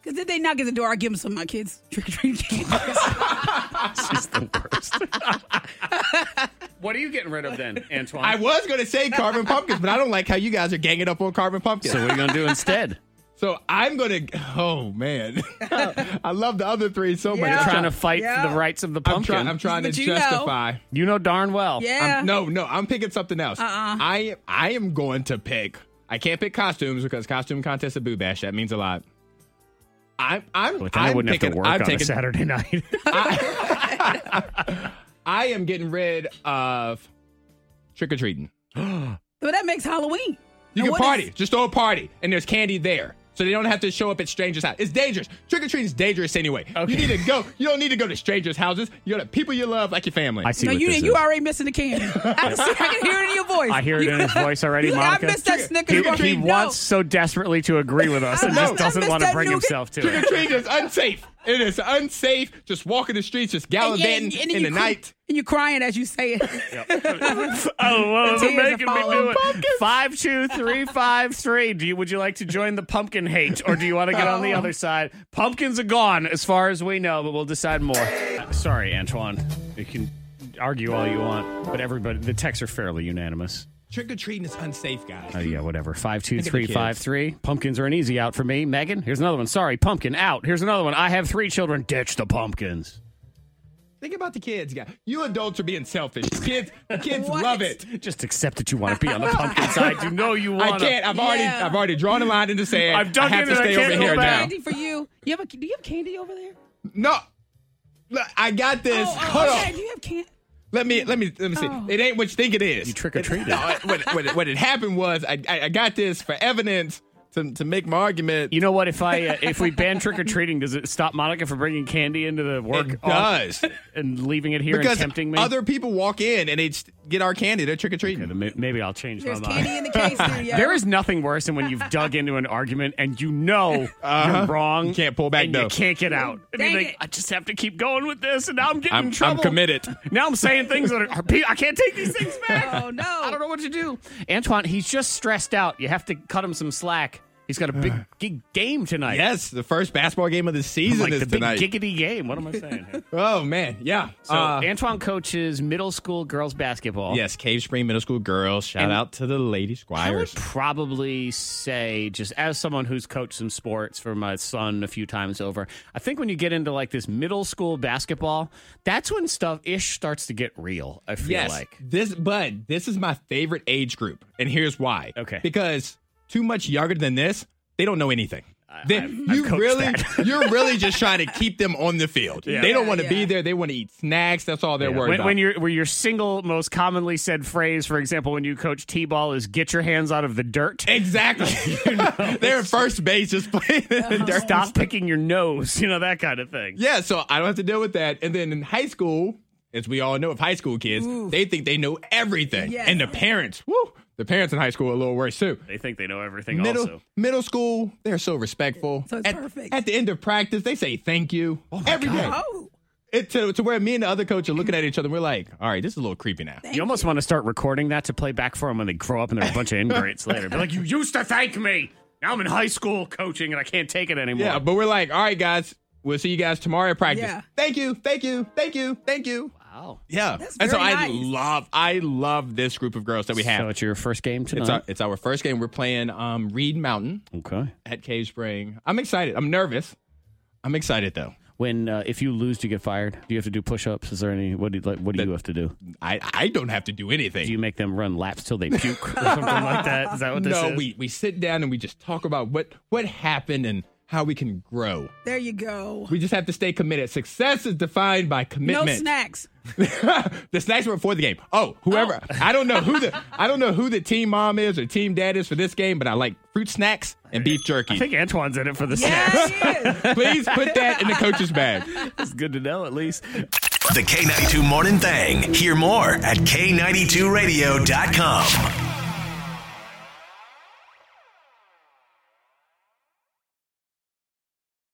Because if they knock at the door, I give them some of my kids trick-or-treating candy. She's the worst. What are you getting rid of then, Antoine? I was going to say carving pumpkins, but I don't like how you guys are ganging up on carving pumpkins. So what are you going to do instead? So I'm going to, oh, man. I love the other three so much. You're trying to fight for the rights of the pumpkin. I'm trying to justify. You know darn well. Yeah. No, I'm picking something else. I am going to pick, I can't pick costumes because costume contest at Boo Bash. That means a lot. I wouldn't have to work on a Saturday night. I am getting rid of trick-or-treating. Well, that makes Halloween. You can party. Just throw a party, and there's candy there. So they don't have to show up at strangers' houses. It's dangerous. Trick-or-treating is dangerous anyway. Okay. You need to go. You don't need to go to strangers' houses. You go to people you love, like your family. I see. No, you already missing the candy. I can hear it in your voice. I hear it in his voice already, Monica. I missed that Snickers. He wants so desperately to agree with us and just doesn't want to bring himself to it. Trick-or-treating is unsafe. It is unsafe. Just walking the streets, just gallivanting in the night. And you're crying as you say it. Oh, they're making me do it. 52353. Would you like to join the pumpkin hate, or do you want to get on the other side? Pumpkins are gone, as far as we know, but we'll decide more. Sorry, Antoine. You can argue all you want, but everybody, the texts are fairly unanimous. Trick-or-treating is unsafe, guys. Oh, yeah, whatever. 52353. Pumpkins are an easy out for me. Megan, here's another one. Sorry, pumpkin out. Here's another one. I have 3 children. Ditch the pumpkins. Think about the kids, guys. You adults are being selfish. The kids love it. Just accept that you want to be on the pumpkin side. You know you want to. I can't. I've already drawn a line in the sand. I've done I have to stay over here now. Candy for you. Do you have candy over there? No. Look, I got this. Hold on. Do you have candy? Let me see. It ain't what you think it is. You trick-or-treated. What had happened was I got this for evidence to make my argument. You know what? If we ban trick-or-treating, does it stop Monica from bringing candy into the work? It does. And leaving it here because and tempting me? Other people walk in and they get our candy. They're trick-or-treating. Okay, maybe I'll change my mind. There's candy in the case there, yeah. There is nothing worse than when you've dug into an argument and you know you're wrong. You can't pull back, and you can't get out. And you're like, I just have to keep going with this, and now I'm getting in trouble. I'm committed. Now I'm saying things that I can't take these things back. Oh, no. I don't know what to do. Antoine, he's just stressed out. You have to cut him some slack. He's got a big game tonight. Yes, the first basketball game of the season is tonight. Big giggity game. What am I saying? Oh, man. Yeah. So Antoine coaches middle school girls basketball. Yes, Cave Spring Middle School girls. Shout out to the Lady Squires. I would probably say, just as someone who's coached some sports for my son a few times over, I think when you get into like this middle school basketball, that's when stuff-ish starts to get real, I feel like. This is my favorite age group, and here's why. Okay. Because too much younger than this, they don't know anything. You're really just trying to keep them on the field. Yeah. They don't want to be there. They want to eat snacks. That's all they're worried about. When your single most commonly said phrase, for example, when you coach T-ball, is "Get your hands out of the dirt." Exactly. They're at first base just playing in the dirt. Stop picking your nose. That kind of thing. Yeah, so I don't have to deal with that. And then in high school, as we all know of high school kids, they think they know everything. Yes. And the parents, the parents in high school are a little worse too. They think they know everything also. Middle school, they're so respectful. So it's perfect. At the end of practice, they say thank you every day. Oh. To where me and the other coach are looking at each other, we're like, all right, this is a little creepy now. You almost want to start recording that to play back for them when they grow up and they're a bunch of ingrates later. Be like, you used to thank me. Now I'm in high school coaching and I can't take it anymore. Yeah, but we're like, all right, guys, we'll see you guys tomorrow at practice. Yeah. Thank you, thank you, thank you, thank you. Wow. Yeah. That's and so very I love this group of girls that we have. So it's your first game tonight? It's our first game. We're playing Reed Mountain. Okay. At Cave Spring. I'm excited. I'm nervous. I'm excited though. When if you lose, do you get fired? Do you have to do push-ups? Is there any? What do you have to do? I don't have to do anything. Do you make them run laps till they puke or something like that? Is that what this is? No, we sit down and we just talk about what happened and how we can grow. There you go. We just have to stay committed. Success is defined by commitment. No snacks. The snacks were before the game. Whoever I don't know who the team mom is or team dad is for this game, but I like fruit snacks and beef jerky. I think Antoine's in it for the snacks. Please put that in the coach's bag. It's good to know at least. The K92 Morning Thing. Hear more at K92Radio.com.